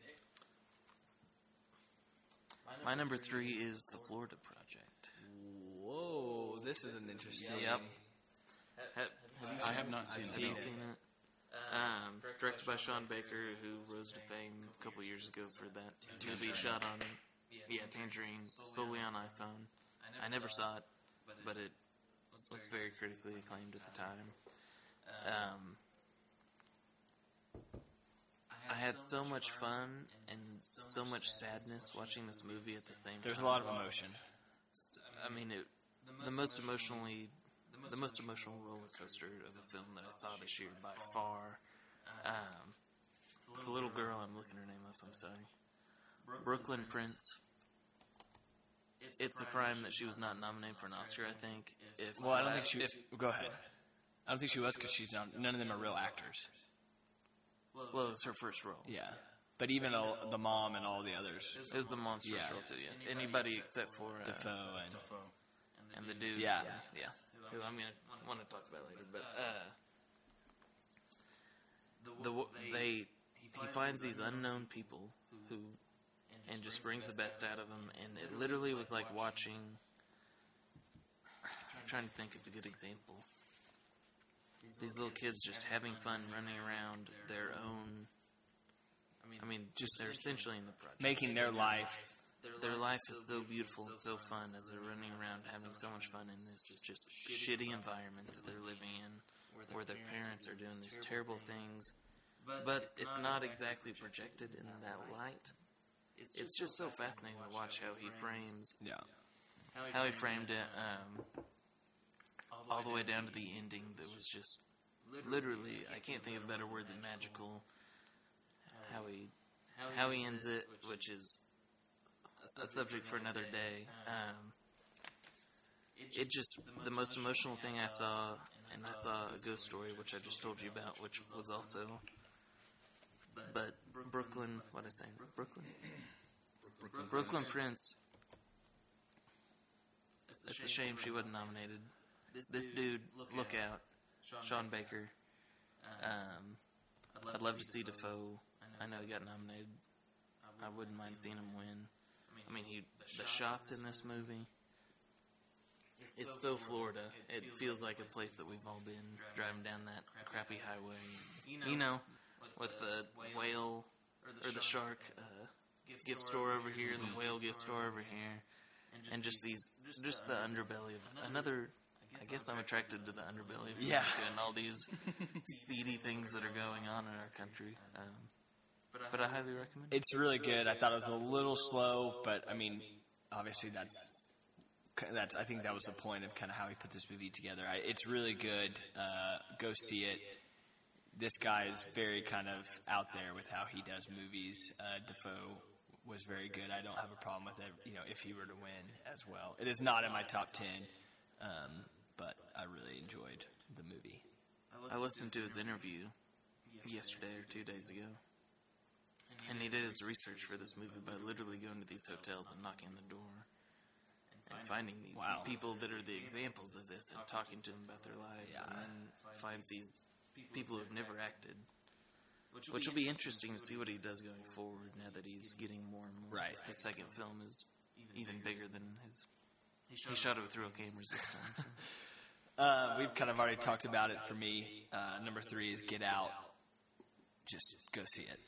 My number 3 is The Florida Project. Whoa, this is an interesting... Yep. I have not seen Have you it. seen it? Directed by Sean Baker, who rose to fame a couple years ago for that movie shot on, Tangerine, solely on iPhone. I never saw it, but it was very critically acclaimed at the time. I had so much fun and so much sadness watching this movie at the same time. There's a lot of emotion. I mean, the most emotional roller coaster of a film that I saw this year by far. The little girl, I'm looking her name up, I'm sorry. Brooklyn Prince. It's a crime that she was not nominated for an Oscar, I think. Well, I don't think she... Go ahead. I don't think she was because she's not... None of them are real actors. Well, it was her first role. Yeah. But even the mom and all the others... It was the mom's first role, too, yeah. Anybody except for... Defoe and the dude. Yeah. Who I'm going to want to talk about later. But he finds these unknown people who... and just brings the best out of them. And it literally was like watching... I'm trying to think of a good example. These little kids just having fun, running around their own... I mean, just they're essentially in the project. Making their life... Their life is so beautiful and so fun as they're running around having so much fun in this just shitty environment that they're living in, where their parents are doing these terrible things. But it's not exactly projected in that light. It's just so fascinating to watch how he frames... Yeah. How he framed it, all the way down to the ending that was just literally, I can't think of a better word than magical. How he ends it, which is a subject for another day. It just, the most emotional thing I saw, and I saw a ghost story, which I just told you about, which was also, but Brooklyn, what did I say? Brooklyn Prince. It's a shame she wasn't nominated. This dude, look out. Sean Baker. I'd love to see Defoe. I know he got nominated. I wouldn't mind seeing him win. I mean, the shots in this movie, it's so Florida. It feels like a place that we've all been, driving down that crappy highway. You know, with the whale or the shark gift store over here and the whale gift store over here. And just the underbelly of another. I guess I'm attracted to the underbelly of America and all these seedy things that are going on in our country. But I highly recommend it. It's really good. I thought it was a little slow, but I mean, obviously that's. I think that was the point of kind of how he put this movie together. It's really good. Go see it. This guy is very kind of out there with how he does movies. Defoe was very good. I don't have a problem with it. You know, if he were to win as well, it is not in my top 10. But I really enjoyed the movie. I listened to his interview yesterday or 2 days ago, and he did his research for this movie by literally going to these hotels and knocking on the door and finding the people that are the examples of this and talking to them about their lives, and then finds these people who have never acted, which will be interesting to see what he does going forward now that he's getting more and more. Right. His second film is even bigger than his. He shot it with real cameras this time. So. We've kind of already talked about it for me. Number 3 is Get Out. Just go see it.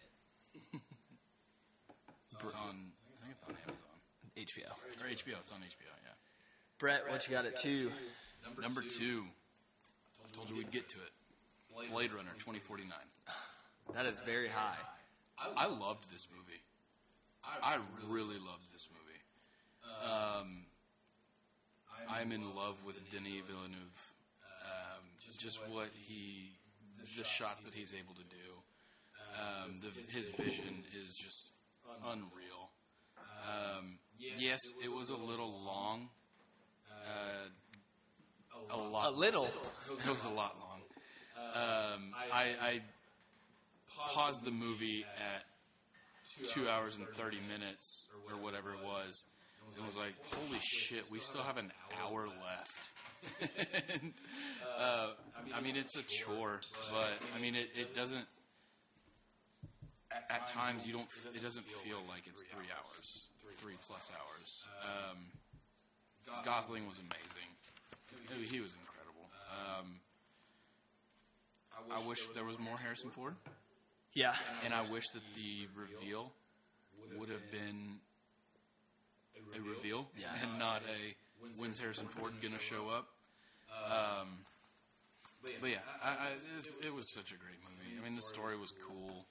It's on, I think it's on Amazon. HBO. Or HBO, it's on HBO, yeah. Brett, what you got at 2? Number 2. I told you we'd get to it. Blade Runner 2049. That is very high. I loved this movie. I really loved this movie. I'm in love with Denis Villeneuve. Just the shots that he's able to do. His vision is just unreal. Yes, it was a little long. A little. It was a lot long. I paused the movie at 2 hours and 30 minutes or whatever it was. It was like, holy shit, we still have an hour left. And, I mean, it's a chore, but I mean, it doesn't. At times, it doesn't feel like it's 3 hours, 3+ hours. Gosling was amazing. He was incredible. I wish there was more Harrison Ford. Yeah. And I wish that the reveal would have been a reveal and not a when's Harrison Ford gonna show up. But yeah, it was such a great movie. I mean, the story was cool.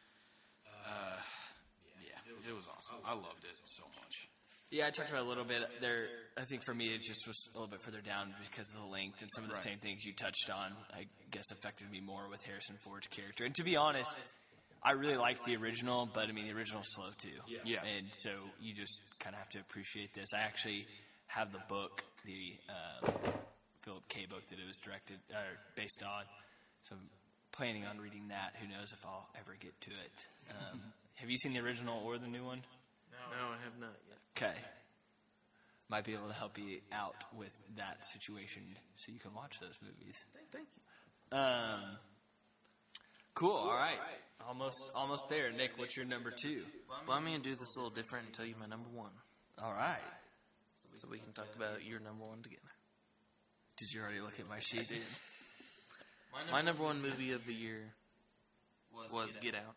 Yeah, it was awesome. I loved it so much. Yeah, I talked about it a little bit there. I think for me, it just was a little bit further down because of the length and some of the same things you touched on, I guess, affected me more with Harrison Ford's character. And to be honest, I really liked the original, but I mean, the original's slow too. Yeah. And so you just kind of have to appreciate this. I actually have the book, the Philip K. book that it was based on. So I'm planning on reading that. Who knows if I'll ever get to it. Have you seen the original or the new one? No, I have not yet. Okay. Might be able to help you out with that situation so you can watch those movies. Thank you. Cool. All right. Almost there. Nick, what's your number 2? Well, I'm going to do this a little different and tell you my number 1. All right. So we can talk about your number 1 together. Did you already look at my sheet? I did. My number 1 movie of the year was Get Out.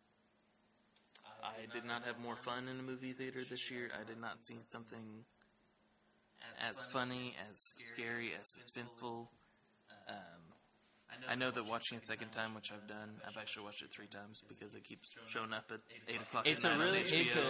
I did not have more fun in a movie theater this year. I did not see something as funny, as scary, as suspenseful. I know that watching a second time, which I've done, I've actually watched it 3 times because it keeps showing up at 8 o'clock.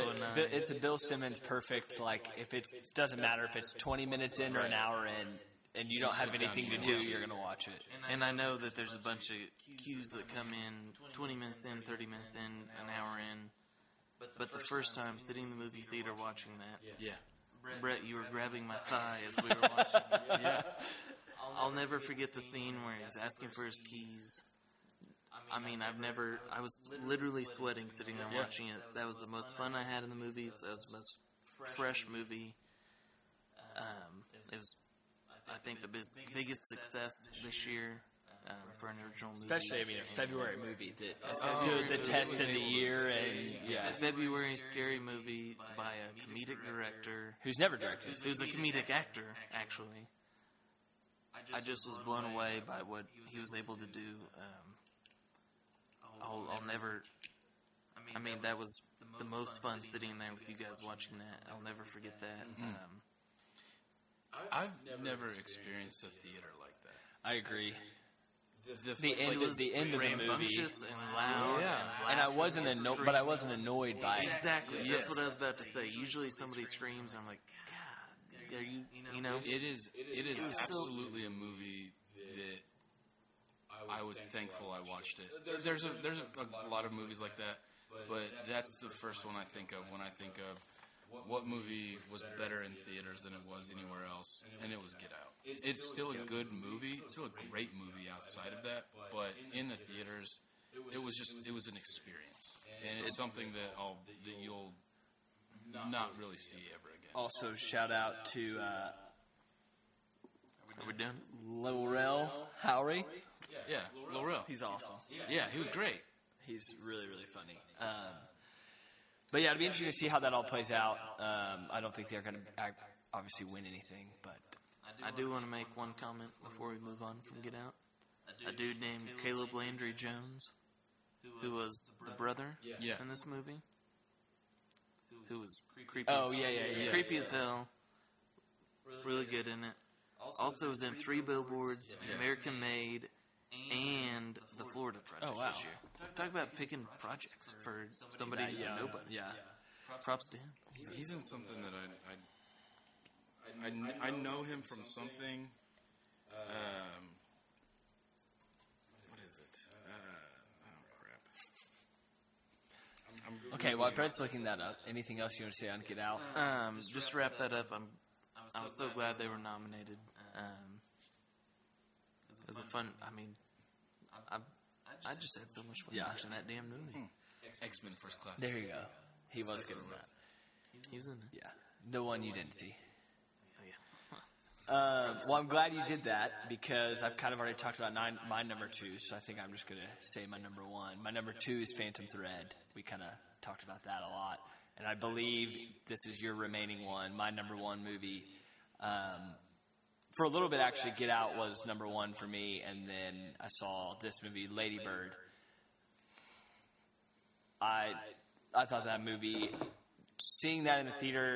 It's a Bill Simmons perfect. Like if it doesn't matter if it's 20 minutes in or an hour in, and you don't have anything to do, you're gonna watch it. And I know that there's a bunch of cues that come in 20 minutes in, 30 minutes in, an hour in. But the first time sitting in the movie theater watching that, Yeah. Brett, you were grabbing my thigh as we were watching it. Yeah. I'll never forget the scene where he's asking for his keys. I mean, I was literally sweating sitting there watching it. That was the most fun I had in the movies. That was the most fresh movie. It was, I think, the biggest success this year for an original movie. Especially, I mean, a February movie that stood the test of the year, and A February scary movie by a comedic director who's never directed. who's a comedic actor, actually. I just was blown away by what he was able to do. I'll never. I mean, that was the most fun sitting there with you guys watching that. I'll never forget that. I've never experienced a theater like that. I agree. The end was the end of the movie, rambunctious and loud. Yeah. and I laughing wasn't and annoyed, but I wasn't annoyed by it. Exactly. Yes. That's what I was about to say. Usually somebody screams, and I'm like, God, are you know? It is was so- absolutely a movie that I was thankful I watched it. There's a lot of movies like that, but that's the first one I think of when I think of what movie was better in theaters than it was anywhere else, and it was Get Out. It's still a good movie. It's still a great movie outside of that, but in the theaters, it was an experience, and it's something that you'll not really see ever again. Also, shout out to Are we done? Laurel Howery. Yeah, Laurel. He's awesome. Yeah, he was great. He's really, really funny. But yeah, it'll be interesting to see how that all plays out. I don't think they're going to obviously win anything, but I do want to make one comment before we move on from Get Out. A dude named Caleb Landry Jones, who was the brother Yeah. in this movie, who was creepy. Oh, as- yeah. creepy as hell. Really good in it. Also was in 3 Billboards, American Made, and the Florida Project Oh, wow. this year. Talk about picking projects for somebody who's a nobody. Yeah. Props to him. He's in something that I know him from something. What is it? Oh crap! Okay, while Brett's looking that up, anything else you want to say on Get Out? Just to wrap that up, I was so glad they were nominated. It was a fun. I mean, I just had so much fun Yeah. watching that damn movie. X-Men First Class. There you go. He was good in that. He was in it. Yeah. The one you didn't see. Oh, yeah. Well, I'm glad you did that because I've kind of already talked about my number 2, so I think I'm just going to say my number 1. My number 2 is Phantom Thread. We kind of talked about that a lot. And I believe this is your remaining one, my number 1 movie. For a little bit, actually, Get Out was number 1 for me, and then I saw this movie, Lady Bird. I thought that movie, seeing that in the theater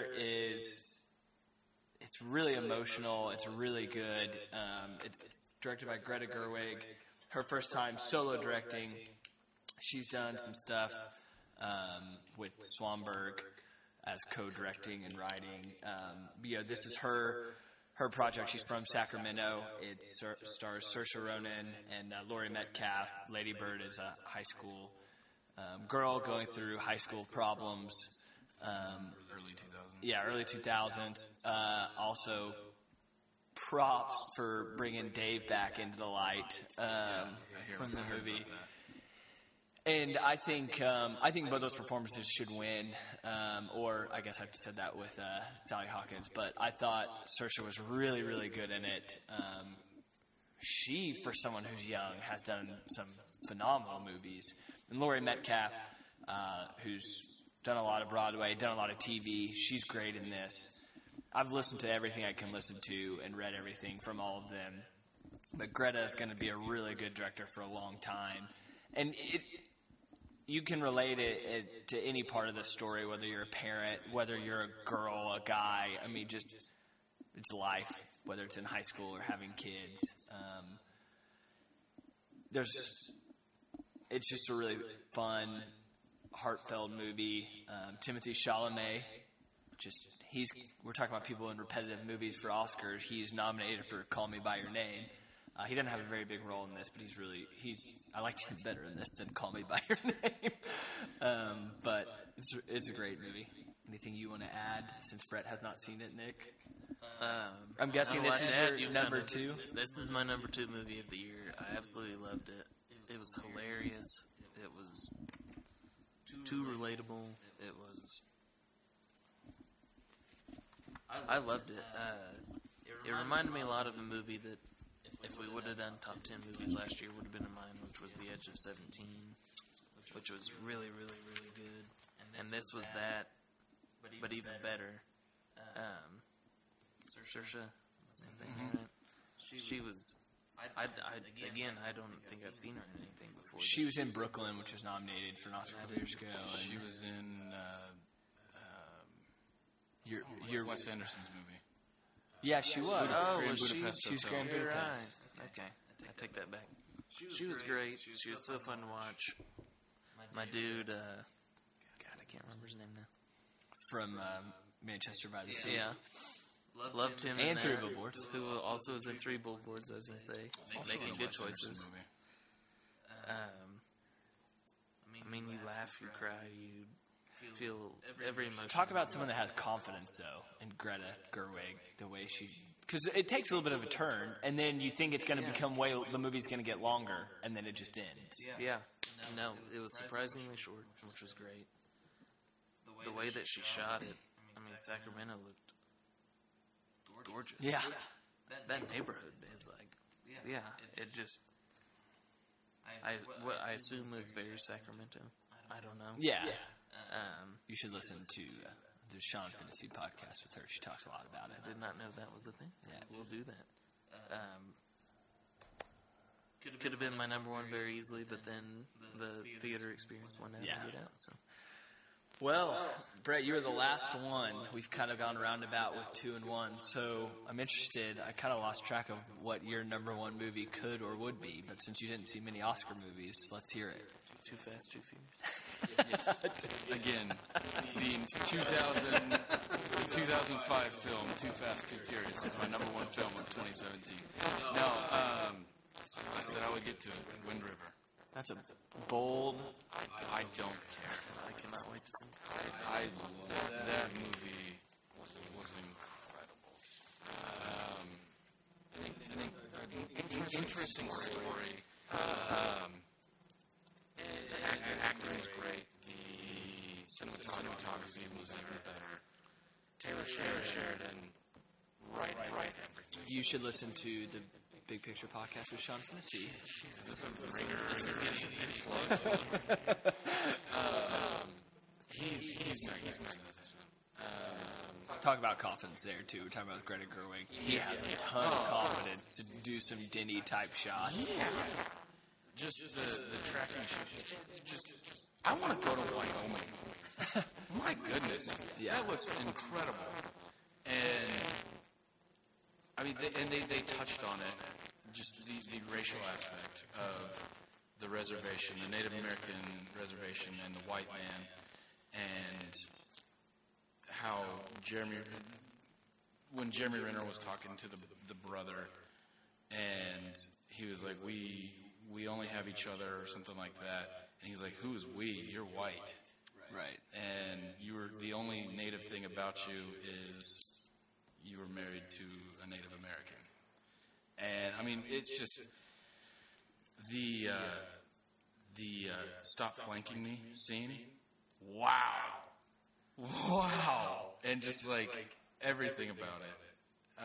it's really emotional. It's really good. It's directed by Greta Gerwig. Her first time solo directing. She's done some stuff with Swanberg as co-directing and writing. This is her project. She's from Sacramento. It stars Saoirse Ronan and Laurie Metcalf. Lady Bird is a high school girl going through high school problems. Early 2000s. Yeah, early 2000s. Also, props for bringing Dave back into the light from the movie. And I think both those performances should win. Or I guess I said that with Sally Hawkins. But I thought Saoirse was really, really good in it. She, for someone who's young, has done some phenomenal movies. And Laurie Metcalf, who's done a lot of Broadway, done a lot of TV, she's great in this. I've listened to everything I can listen to and read everything from all of them. But Greta is going to be a really good director for a long time. And you can relate it to any part of the story, whether you're a parent, whether you're a girl, a guy. I mean, just it's life, whether it's in high school or having kids. It's just a really fun, heartfelt movie. Timothy Chalamet, we're talking about people in repetitive movies for Oscars. He's nominated for Call Me by Your Name. He doesn't have a very big role in this, but I liked him better in this than Call Me by Your Name. But it's a great movie. Anything you want to add since Brett has not seen it, Nick? I'm guessing this is your number 2. This is my number 2 movie of the year. I absolutely loved it. It was hilarious. It was too relatable. It was. I loved it. It reminded me a lot of a movie that, if we would have done top 10 movies last year, would have been in mine, which was The Edge of 17, which was really, really, really good. And this was that, but even better. Saoirse, am I saying that right? She was. I don't think I've seen her in anything before. She was in Brooklyn, which was nominated for an Oscar a couple years ago. She was in your Wes Anderson's movie. Yeah, she was. Oh, Grand was she? Budapest She was Hotel. Grand You're Budapest. right. Okay, I take that back. She was great. She was so fun to watch. My dude, God, I can't remember his name now. From Manchester by the Sea. Yeah. Loved him And in Three there, Billboards. who also was in 3 Billboards, I was going to say. Making good Wes Anderson choices. movie. I mean, you laugh, you cry, you feel every emotion. Talk about someone that has confidence, though, in Greta Gerwig, the way she... Because it takes a little bit of a turn, and then you think it's going to become the movie's going to get longer, and then it just ends. Yeah. No, it was surprisingly short, which was great. The way that she shot it, I mean, Sacramento looked gorgeous. Yeah. That neighborhood is like, yeah, it just, what I assume is very Sacramento. I don't know. Yeah. You should listen to the Sean Fantasy podcast with her. She talks a lot about it. I did not know that was a thing. Yeah, we'll do that. Could have been my number 1 very easily, but then the theater experience won out and get out. So. Well, Brett, you were the last one. We've kind of gone roundabout with 2 and 1, so I'm interested. I kind of lost track of what your number 1 movie could or would be, but since you didn't see many Oscar movies, let's hear it. Too Fast, Too Furious. Again, the 2005 film Too Fast, Too Furious is my number 1 film of 2017. No, I said I would get to it. Wind River. That's a bold... I don't care. I cannot wait to see it. I love that movie. Was incredible. An interesting story. Acting was great. The cinematography was even better. Taylor Sheridan, right everything. You should listen to the Big Picture podcast with Sean Fantasy. He's magnificent. Talk about confidence there, too. We're talking about Greta Gerwig. He has a ton of confidence to do some Denny type shots. Just the tracking shots. I want to go to Wyoming. My goodness. That looks incredible. And I mean, they touched on it, just the racial aspect of the reservation, the Native American reservation, and the white man, and how when Jeremy Renner was talking to the brother, and he was like, we only have each other, or something like that, and he was like, who is we? You're white. Right. And the only Native thing about you is you were married to a Native American. And I mean, it's just the stop flanking me scene. Wow. And just like everything about it.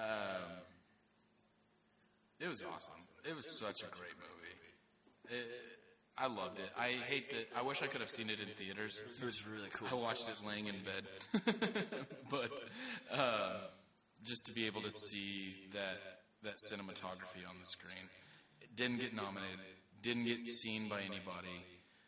It was awesome. It was such a great movie. I loved it. I hate that. I wish I could have seen it in theaters. It was really cool. I watched it laying in bed. But just to be able to see that cinematography on the screen. It didn't get nominated. Didn't get seen by anybody.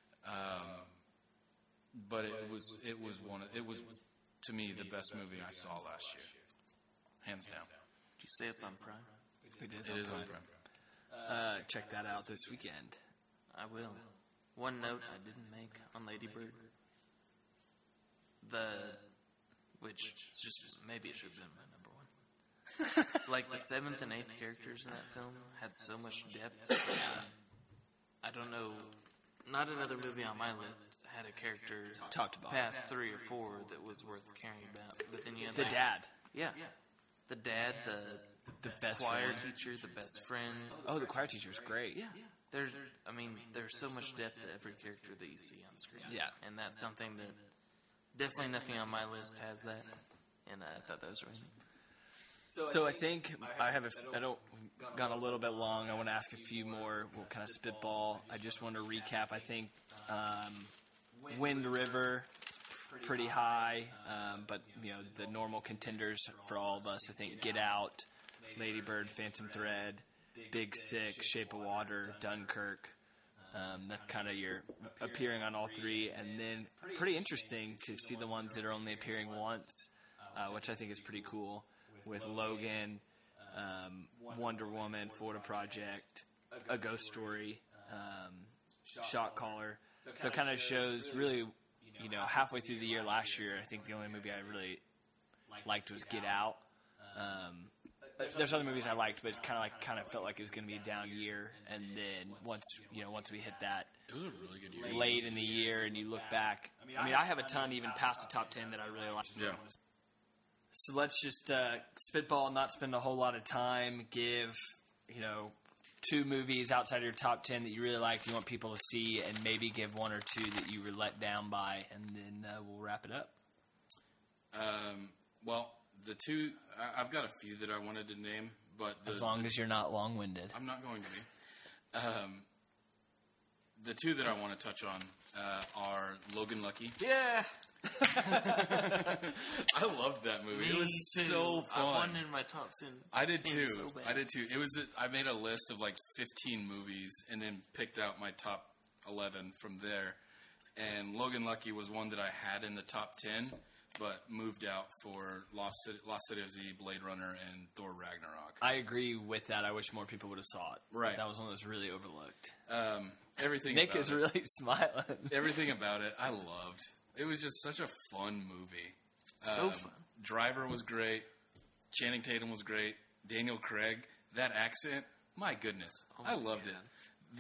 But it was to me the best movie I saw last year. Hands down. Did you say it's on Prime? It is on Prime. check that out this weekend. I will. One note I didn't make on Lady Bird. which is just maybe it should have been my number one. Like the 7th and 8th characters in that film had so much depth. I don't know. Not another movie on my list had a character Talked about past 3 or 4 that was worth caring about. But then you had the dad, yeah, the dad, the best choir friend. teacher, the best friend. Oh, the choir teacher's great. Yeah, there's so much depth to every character that you see on screen. Yeah. And that's something that definitely nothing on my list has that. And I thought that was really neat. So I think I have I don't gone a little bit long. I want to ask a few more. We'll kind of spitball. I just want to recap. I think Wind River, pretty high, but the normal contenders for all of us. I think Get Out, Lady Bird, Phantom Thread, Big Sick, Shape of Water, Dunkirk. That's kind of your appearing on all three, and then pretty interesting to see the ones that are only appearing once, which I think is pretty cool. With Logan, Wonder Woman, Florida Project, A Ghost Story, Shot Caller. So it kind of shows really, halfway through the year last year, I think the only movie I really liked was Get Out. There's other movies I liked, but it's kind of felt like it was going to be a down year. And then once we hit that It was a really good year. late in the year, and you look back, I have a ton even past the top 10 that I really like. Yeah. So let's just spitball, not spend a whole lot of time. Give, 2 movies outside of your top 10 that you really like, you want people to see, and maybe give 1 or 2 that you were let down by, and then we'll wrap it up. Well, the 2, I've got a few that I wanted to name, but As long as you're not long-winded. I'm not going to be. The 2 that I want to touch on are Logan Lucky. Yeah, I loved that movie. It was so fun. I wanted in my top 10. I did too. So bad. I did too. I made a list of like 15 movies and then picked out my top 11 from there. And Logan Lucky was one that I had in the top 10, but moved out for Lost City of Z, Blade Runner, and Thor Ragnarok. I agree with that. I wish more people would have saw it. Right. That was one that was really overlooked. Everything. Nick about is it, really smiling. everything about it. I loved. It was just such a fun movie. So fun. Driver was great. Channing Tatum was great. Daniel Craig. That accent. My goodness. I loved it.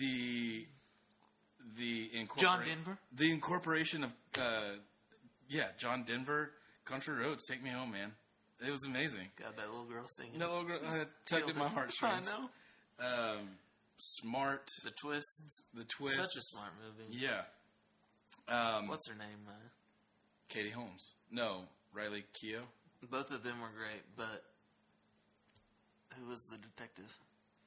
The John Denver? The incorporation of John Denver, Country Roads, Take Me Home, man. It was amazing. God, that little girl singing. That little girl tugged at my heartstrings. I know. Smart. The twists. The twist. Such a smart movie. Yeah. What's her name? Katie Holmes. No, Riley Keough. Both of them were great, but who was the detective?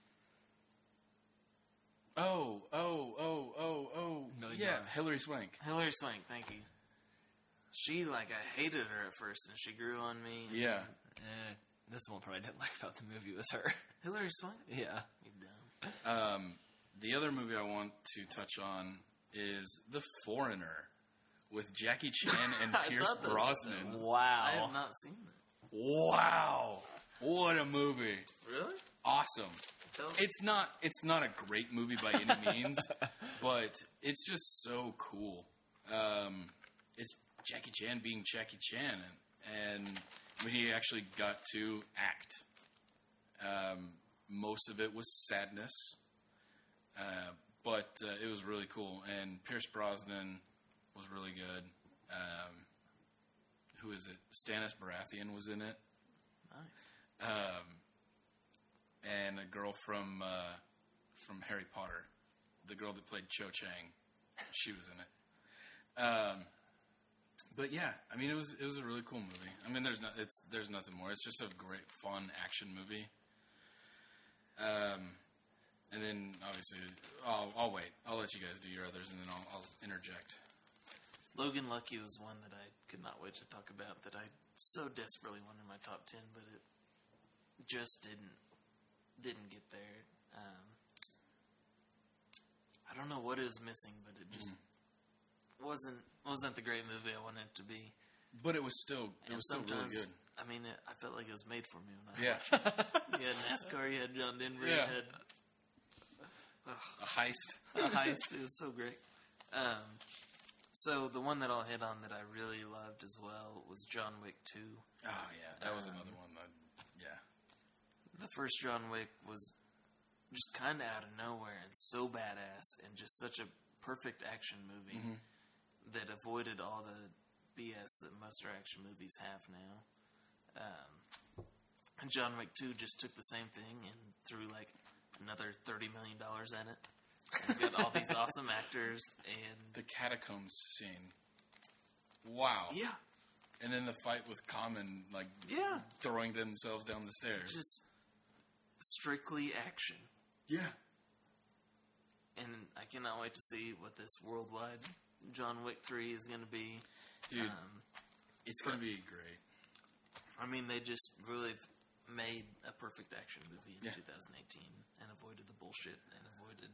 Oh. Million Yeah, dollar. Hilary Swank. Hilary Swank, thank you. She, I hated her at first, and she grew on me. Yeah. This one part I didn't like about the movie was her. Hilary Swank? Yeah. You dumb. The other movie I want to touch on is The Foreigner with Jackie Chan and I Pierce thought that's Brosnan. I Wow. have not seen that. Wow. What a movie. Really? Awesome. Tell me. It's not a great movie by any means, but it's just so cool. It's Jackie Chan being Jackie Chan, and when he actually got to act. Most of it was sadness, but it was really cool. And Pierce Brosnan was really good. Who is it? Stannis Baratheon was in it. Nice. And a girl from Harry Potter, the girl that played Cho Chang, she was in it. But yeah, I mean, it was a really cool movie. I mean, there's nothing more. It's just a great, fun action movie. And then obviously, I'll wait. I'll let you guys do your others, and then I'll interject. Logan Lucky was one that I could not wait to talk about that I so desperately wanted in my top 10, but it just didn't get there. I don't know what it was missing, but it just wasn't the great movie I wanted it to be. But it was still really sometimes, good. I mean, I felt like it was made for me when I Yeah, watched it. You had NASCAR, you had John Denver, Yeah. you had a heist. a heist. It was so great. So the one that I'll hit on that I really loved as well was John Wick 2. Oh, yeah. That was another one that, yeah. The first John Wick was just kind of out of nowhere and so badass and just such a perfect action movie that avoided all the BS that most action movies have now. And John Wick 2 just took the same thing and threw like another $30 million at it. And got all these awesome actors and The catacombs scene. Wow. yeah, And then the fight with Common, like, yeah, throwing themselves down the stairs. just strictly action. Yeah. And I cannot wait to see what this worldwide John Wick 3 is going to be. Dude, it's going to be great. I mean, they just really made a perfect action movie in Yeah. 2018 and avoided the bullshit and avoided.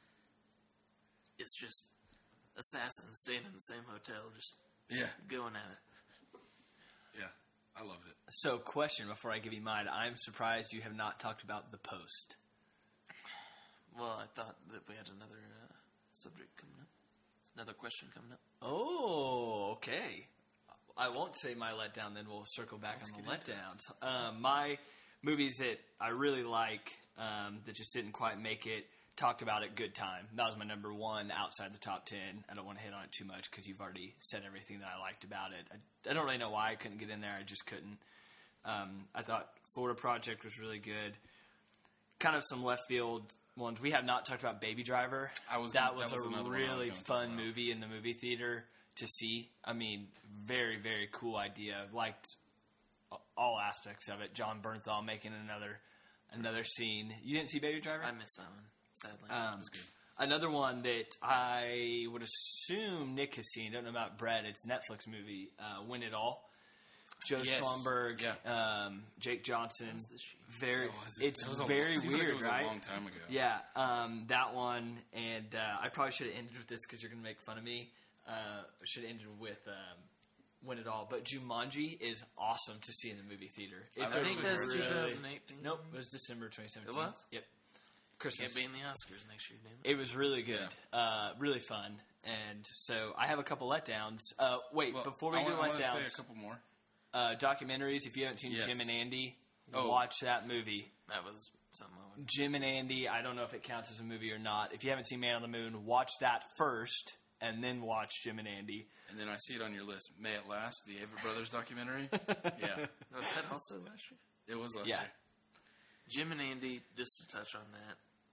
It's just assassins staying in the same hotel, just Yeah. going at it. Yeah. I love it. So, question before I give you mine. I'm surprised you have not talked about The Post. Well, I thought that we had another subject coming up, another question coming up. Oh, okay. I won't say my letdown, then we'll circle back on the letdowns. My movies that I really like that just didn't quite make it, talked about it, Good Time. That was my number one outside the top 10. I don't want to hit on it too much because you've already said everything that I liked about it. I don't really know why I couldn't get in there. I just couldn't. I thought Florida Project was really good. Kind of some left field ones. We have not talked about Baby Driver. That was another one I a was really gonna talk fun about. movie in the movie theater to see. I mean, very, very cool idea. Liked all aspects of it. John Bernthal making another scene. You didn't see Baby Driver? I missed that one, sadly. It was good. Another one that I would assume Nick has seen. Don't know about Brett. It's a Netflix movie. Win It All. Joe Yes. Schlumberg, Yeah. Jake Johnson. What's this shit? It's It was very seems like weird, it was right? a long time ago. Yeah, that one, and I probably should have ended with this because you're going to make fun of me. Should have ended with Win It All, but Jumanji is awesome to see in the movie theater. It's I think a that's really- 2018. Nope, it was December 2017. It was? Yep, Can't Christmas. be in the Oscars next year, damn it. It was really good, really fun, and so I have a couple letdowns. Wait, Well, before we I do want to say letdowns, a couple more. documentaries. If you haven't seen Yes. Jim and Andy, Oh. watch that movie. That was something I would. Jim and Andy, I don't know if it counts as a movie or not. If you haven't seen Man on the Moon, watch that first, and then watch Jim and Andy. And then I see it on your list. May It Last, the Avett Brothers documentary. Yeah. Was that also last year? It was last Yeah. year. Jim and Andy, just to touch on that,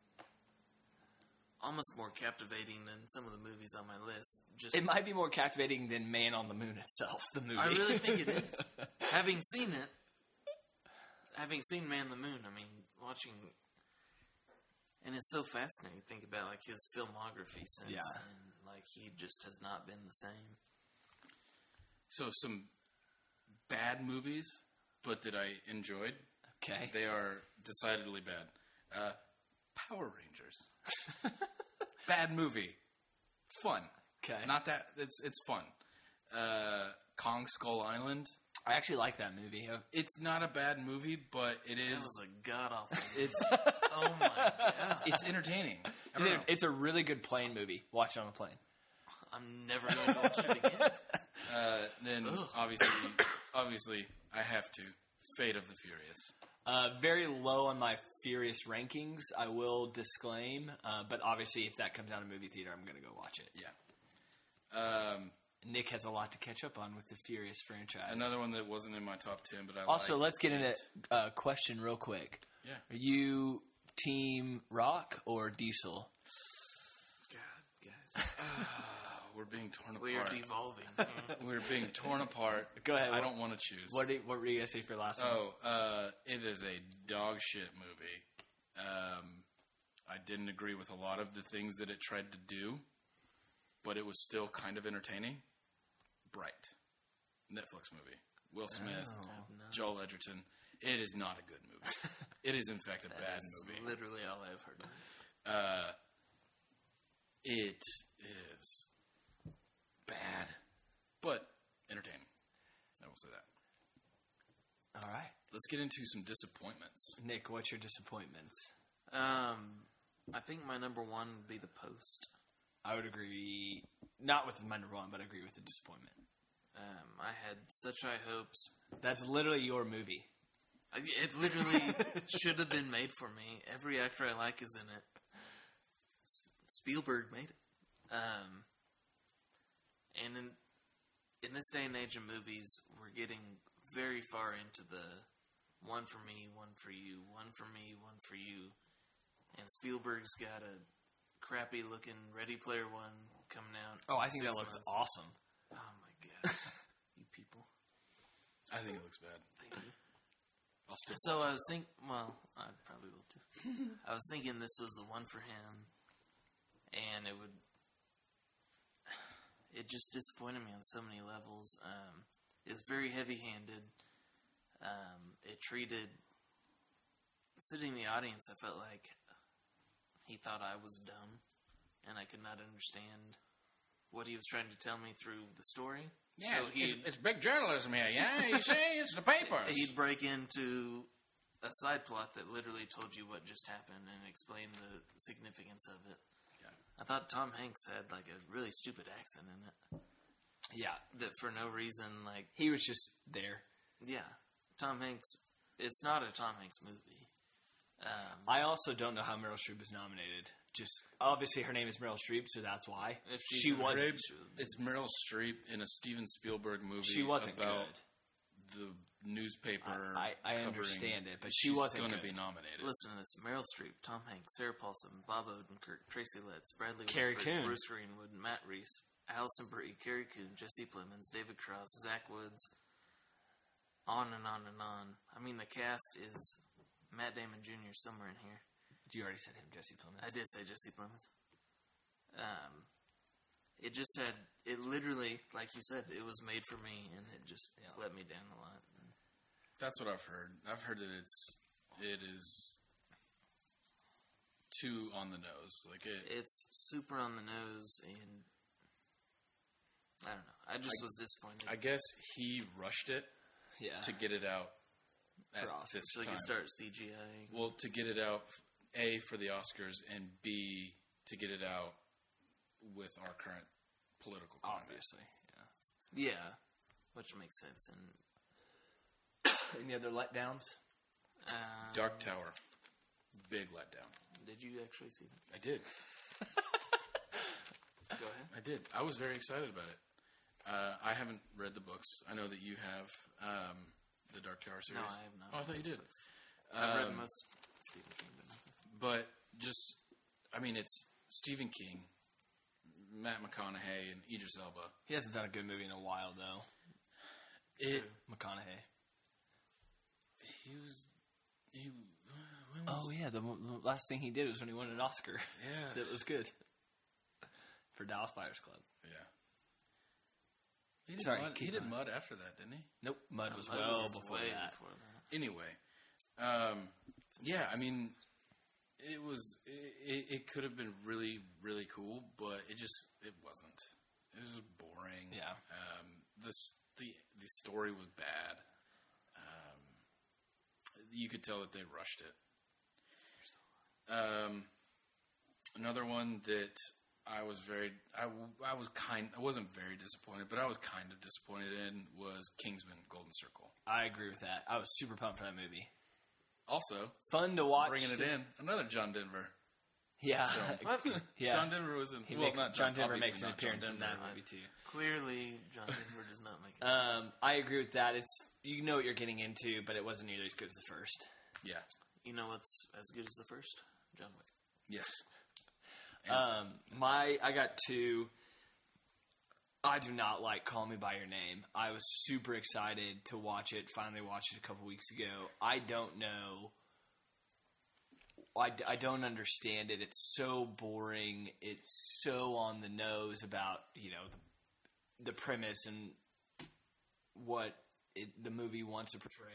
almost more captivating than some of the movies on my list. Just It might be more captivating than Man on the Moon itself, the movie. I really think it is. Having seen it, having seen Man on the Moon, I mean, watching, and it's so fascinating to think about like his filmography since, Yeah. and like he just has not been the same. So some bad movies, but that I enjoyed. Okay. They are decidedly bad. Power Rangers. Bad movie. Fun. Okay. Not that it's fun. Kong Skull Island. I actually like that movie. It's not a bad movie, but it That is. was a god awful. It's Oh my god! it's entertaining. I don't know. It's a really good plane movie. Watch it on a plane. I'm never going to watch it again. Then obviously, I have to. Fate of the Furious. Very low on my Furious rankings, I will disclaim. But obviously, if that comes out in a movie theater, I'm going to go watch it. Yeah. Nick has a lot to catch up on with the Furious franchise. Another one that wasn't in my top 10, but I Also, liked let's get into it. a question real quick. Yeah. Are you Team Rock or Diesel? God, guys, We're being torn we are apart. devolving. We're being torn apart. Go ahead. I don't want to choose. What were you going to say for your last one? It is a dog shit movie. I didn't agree with a lot of the things that it tried to do, but it was still kind of entertaining. Bright. Netflix movie. Will Smith, Joel Edgerton. It is not a good movie. It is, in fact, a bad That's movie. literally all I've heard of. It is bad, but entertaining. I will say that. All right. Let's get into some disappointments. Nick, what's your disappointments? I think my number one would be The Post. I would agree not with my number one, but I agree with the disappointment. I had such high hopes. That's literally your movie. It literally should have been made for me. Every actor I like is in it. Spielberg made it. And in this day and age of movies, we're getting very far into the one for me, one for you, one for me, one for you. And Spielberg's got a crappy looking Ready Player One coming out. Oh, I think that 6 looks months. awesome. Oh my god, you people! I think it looks bad. Thank you. I'll still. So I was thinking. Well, I probably will too. I was thinking this was the one for him, and it would. It just disappointed me on so many levels. It's very heavy-handed. It treated. Sitting in the audience, I felt like he thought I was dumb, and I could not understand what he was trying to tell me through the story. Yeah, so it's big journalism here. Yeah, you see, it's the papers. He'd break into a side plot that literally told you what just happened and explain the significance of it. Yeah. I thought Tom Hanks had like a really stupid accent in it. Yeah, That for no reason, like, he was just there. yeah, Tom Hanks. It's not a Tom Hanks movie. I also don't know how Meryl Streep was nominated. Just obviously her name is Meryl Streep, so that's why. If she's She in was. it, It's Meryl Streep in a Steven Spielberg movie. She wasn't about good. the newspaper. I covering understand it, but that she she's wasn't going to good. be nominated. Listen to this: Meryl Streep, Tom Hanks, Sarah Paulson, Bob Odenkirk, Tracy Letts, Bradley Carrie Whitford, Coon. Bruce Greenwood, Matt Reese, Allison Brie, Carrie Coon, Jesse Plemons, David Cross, Zach Woods. On and on and on. I mean, the cast is Matt Damon Jr. somewhere in here. You already said him, Jesse Plemons. I did say Jesse Plemons. It just had, it literally, like you said, it was made for me, and it just let me down a lot. That's what I've heard. I've heard that it is too on the nose. Like It's super on the nose, and I don't know. I just was disappointed. I guess he rushed it Yeah. to get it out at For Oscars. this so they time. can start CGIing. Well, to get it out, A, for the Oscars, and B, to get it out with our current political climate. Obviously. Yeah. Yeah, which makes sense. And Any other letdowns? Dark Tower. Big letdown. did you actually see that? I did. Go ahead. I did. I was very excited about it. I haven't read the books. I know that you have the Dark Tower series. No, I have not. Oh, I thought you did. I've read most Stephen King, but nothing. But just, I mean, it's Stephen King, Matt McConaughey, and Idris Elba. He hasn't done a good movie in a while, though. McConaughey. When was, Oh, yeah. The last thing he did was when he won an Oscar. Yeah. That was good. For Dallas Buyers Club. Yeah. He did, Sorry, Mud, keep he did going. Mud after that, didn't he? Nope. Mud was Mud well was before way that. before that. Anyway, yeah, I mean, it could have been really, really cool, but it wasn't. It was just boring. Yeah. The story was bad. You could tell that they rushed it. Another one that I wasn't very disappointed, but I was kind of disappointed in was Kingsman: Golden Circle. I agree with that. I was super pumped for that movie. Also, Fun to watch. bringing it in, another John Denver. Yeah. Yeah. John Denver was in. John Denver obviously makes an not John appearance in Denver. that movie, too. Clearly, John Denver does not make it. I agree with that. It's you know what you're getting into, but it wasn't nearly as good as the first. Yeah. You know what's as good as the first? John Wick. Yes. I got two. I do not like Call Me By Your Name. I was super excited to watch it. Finally watched it a couple weeks ago. I don't know. I don't understand it. It's so boring. It's so on the nose about, the premise and what the movie wants to portray.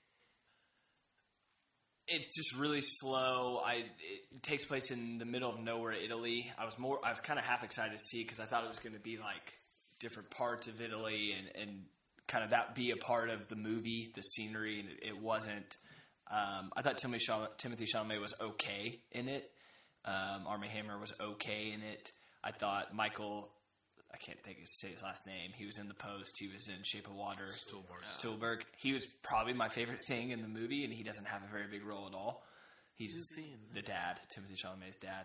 It's just really slow. It takes place in the middle of nowhere, Italy. I was kind of half excited to see because I thought it was going to be like different parts of Italy and kind of that be a part of the movie, the scenery, and it wasn't. I thought Timothy Chalamet was okay in it. Armie Hammer was okay in it. I thought Michael I can't say his last name. He was in The Post. He was in Shape of Water. Stuhlbarg. He was probably my favorite thing in the movie, and he doesn't have a very big role at all. He's the dad, Timothée Chalamet's dad.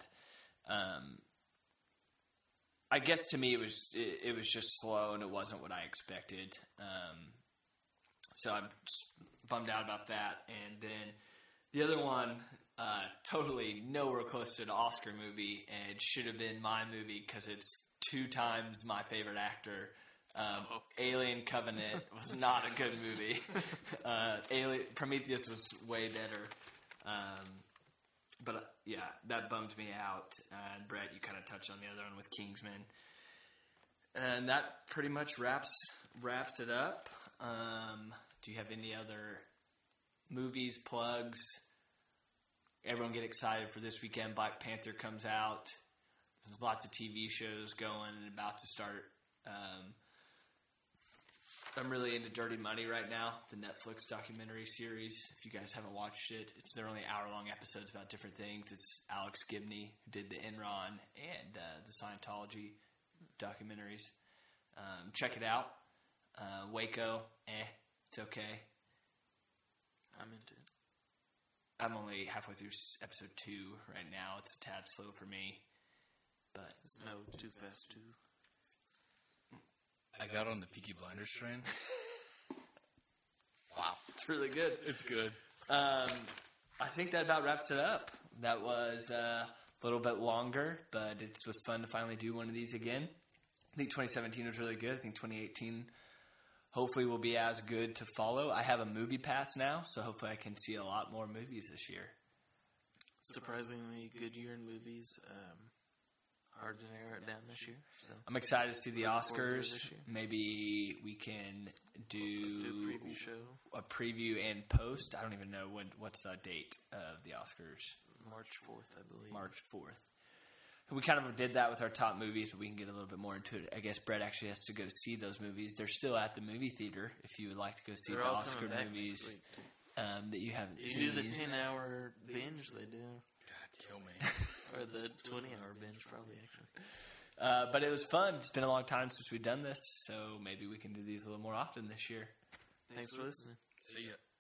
I guess to me it was just slow, and it wasn't what I expected. So I'm just bummed out about that. And then the other one, totally nowhere close to an Oscar movie, and it should have been my movie because it's 2 times my favorite actor. Alien Covenant was not a good movie. Prometheus was way better. But yeah, that bummed me out. And Brett, you kind of touched on the other one with Kingsman. And that pretty much wraps it up. Do you have any other movies, plugs? Everyone get excited for this weekend. Black Panther comes out. There's lots of TV shows going and about to start. I'm really into Dirty Money right now, the Netflix documentary series. If you guys haven't watched it, they're only hour-long episodes about different things. It's Alex Gibney who did the Enron and the Scientology documentaries. Check it out. Waco, it's okay. I'm into it. I'm only halfway through episode 2 right now. It's a tad slow for me, but It's no Too Fast 2. I got on the Peaky Blinders train. wow, it's really good. It's good. I think that about wraps it up. That was a little bit longer, but it was fun to finally do one of these again. I think 2017 was really good. I think 2018 hopefully will be as good to follow. I have a movie pass now, so hopefully I can see a lot more movies this year. Surprisingly good year in movies. Hard to narrow it down this year. So I'm excited to see the Looking forward to it Oscars. this year. Maybe we can let's do a preview show. a preview and post. I don't even know what's the date of the Oscars. March 4th, I believe. March 4th. We kind of did that with our top movies, but we can get a little bit more into it. I guess Brett actually has to go see those movies. They're still at the movie theater if you would like to go see They're the all Oscar coming back movies next week, too. that you haven't You seen. do the 10-hour binge they do. God, kill me. Or the 20-hour binge, probably, actually. But it was fun. It's been a long time since we've done this, so maybe we can do these a little more often this year. Thanks for listening. See ya.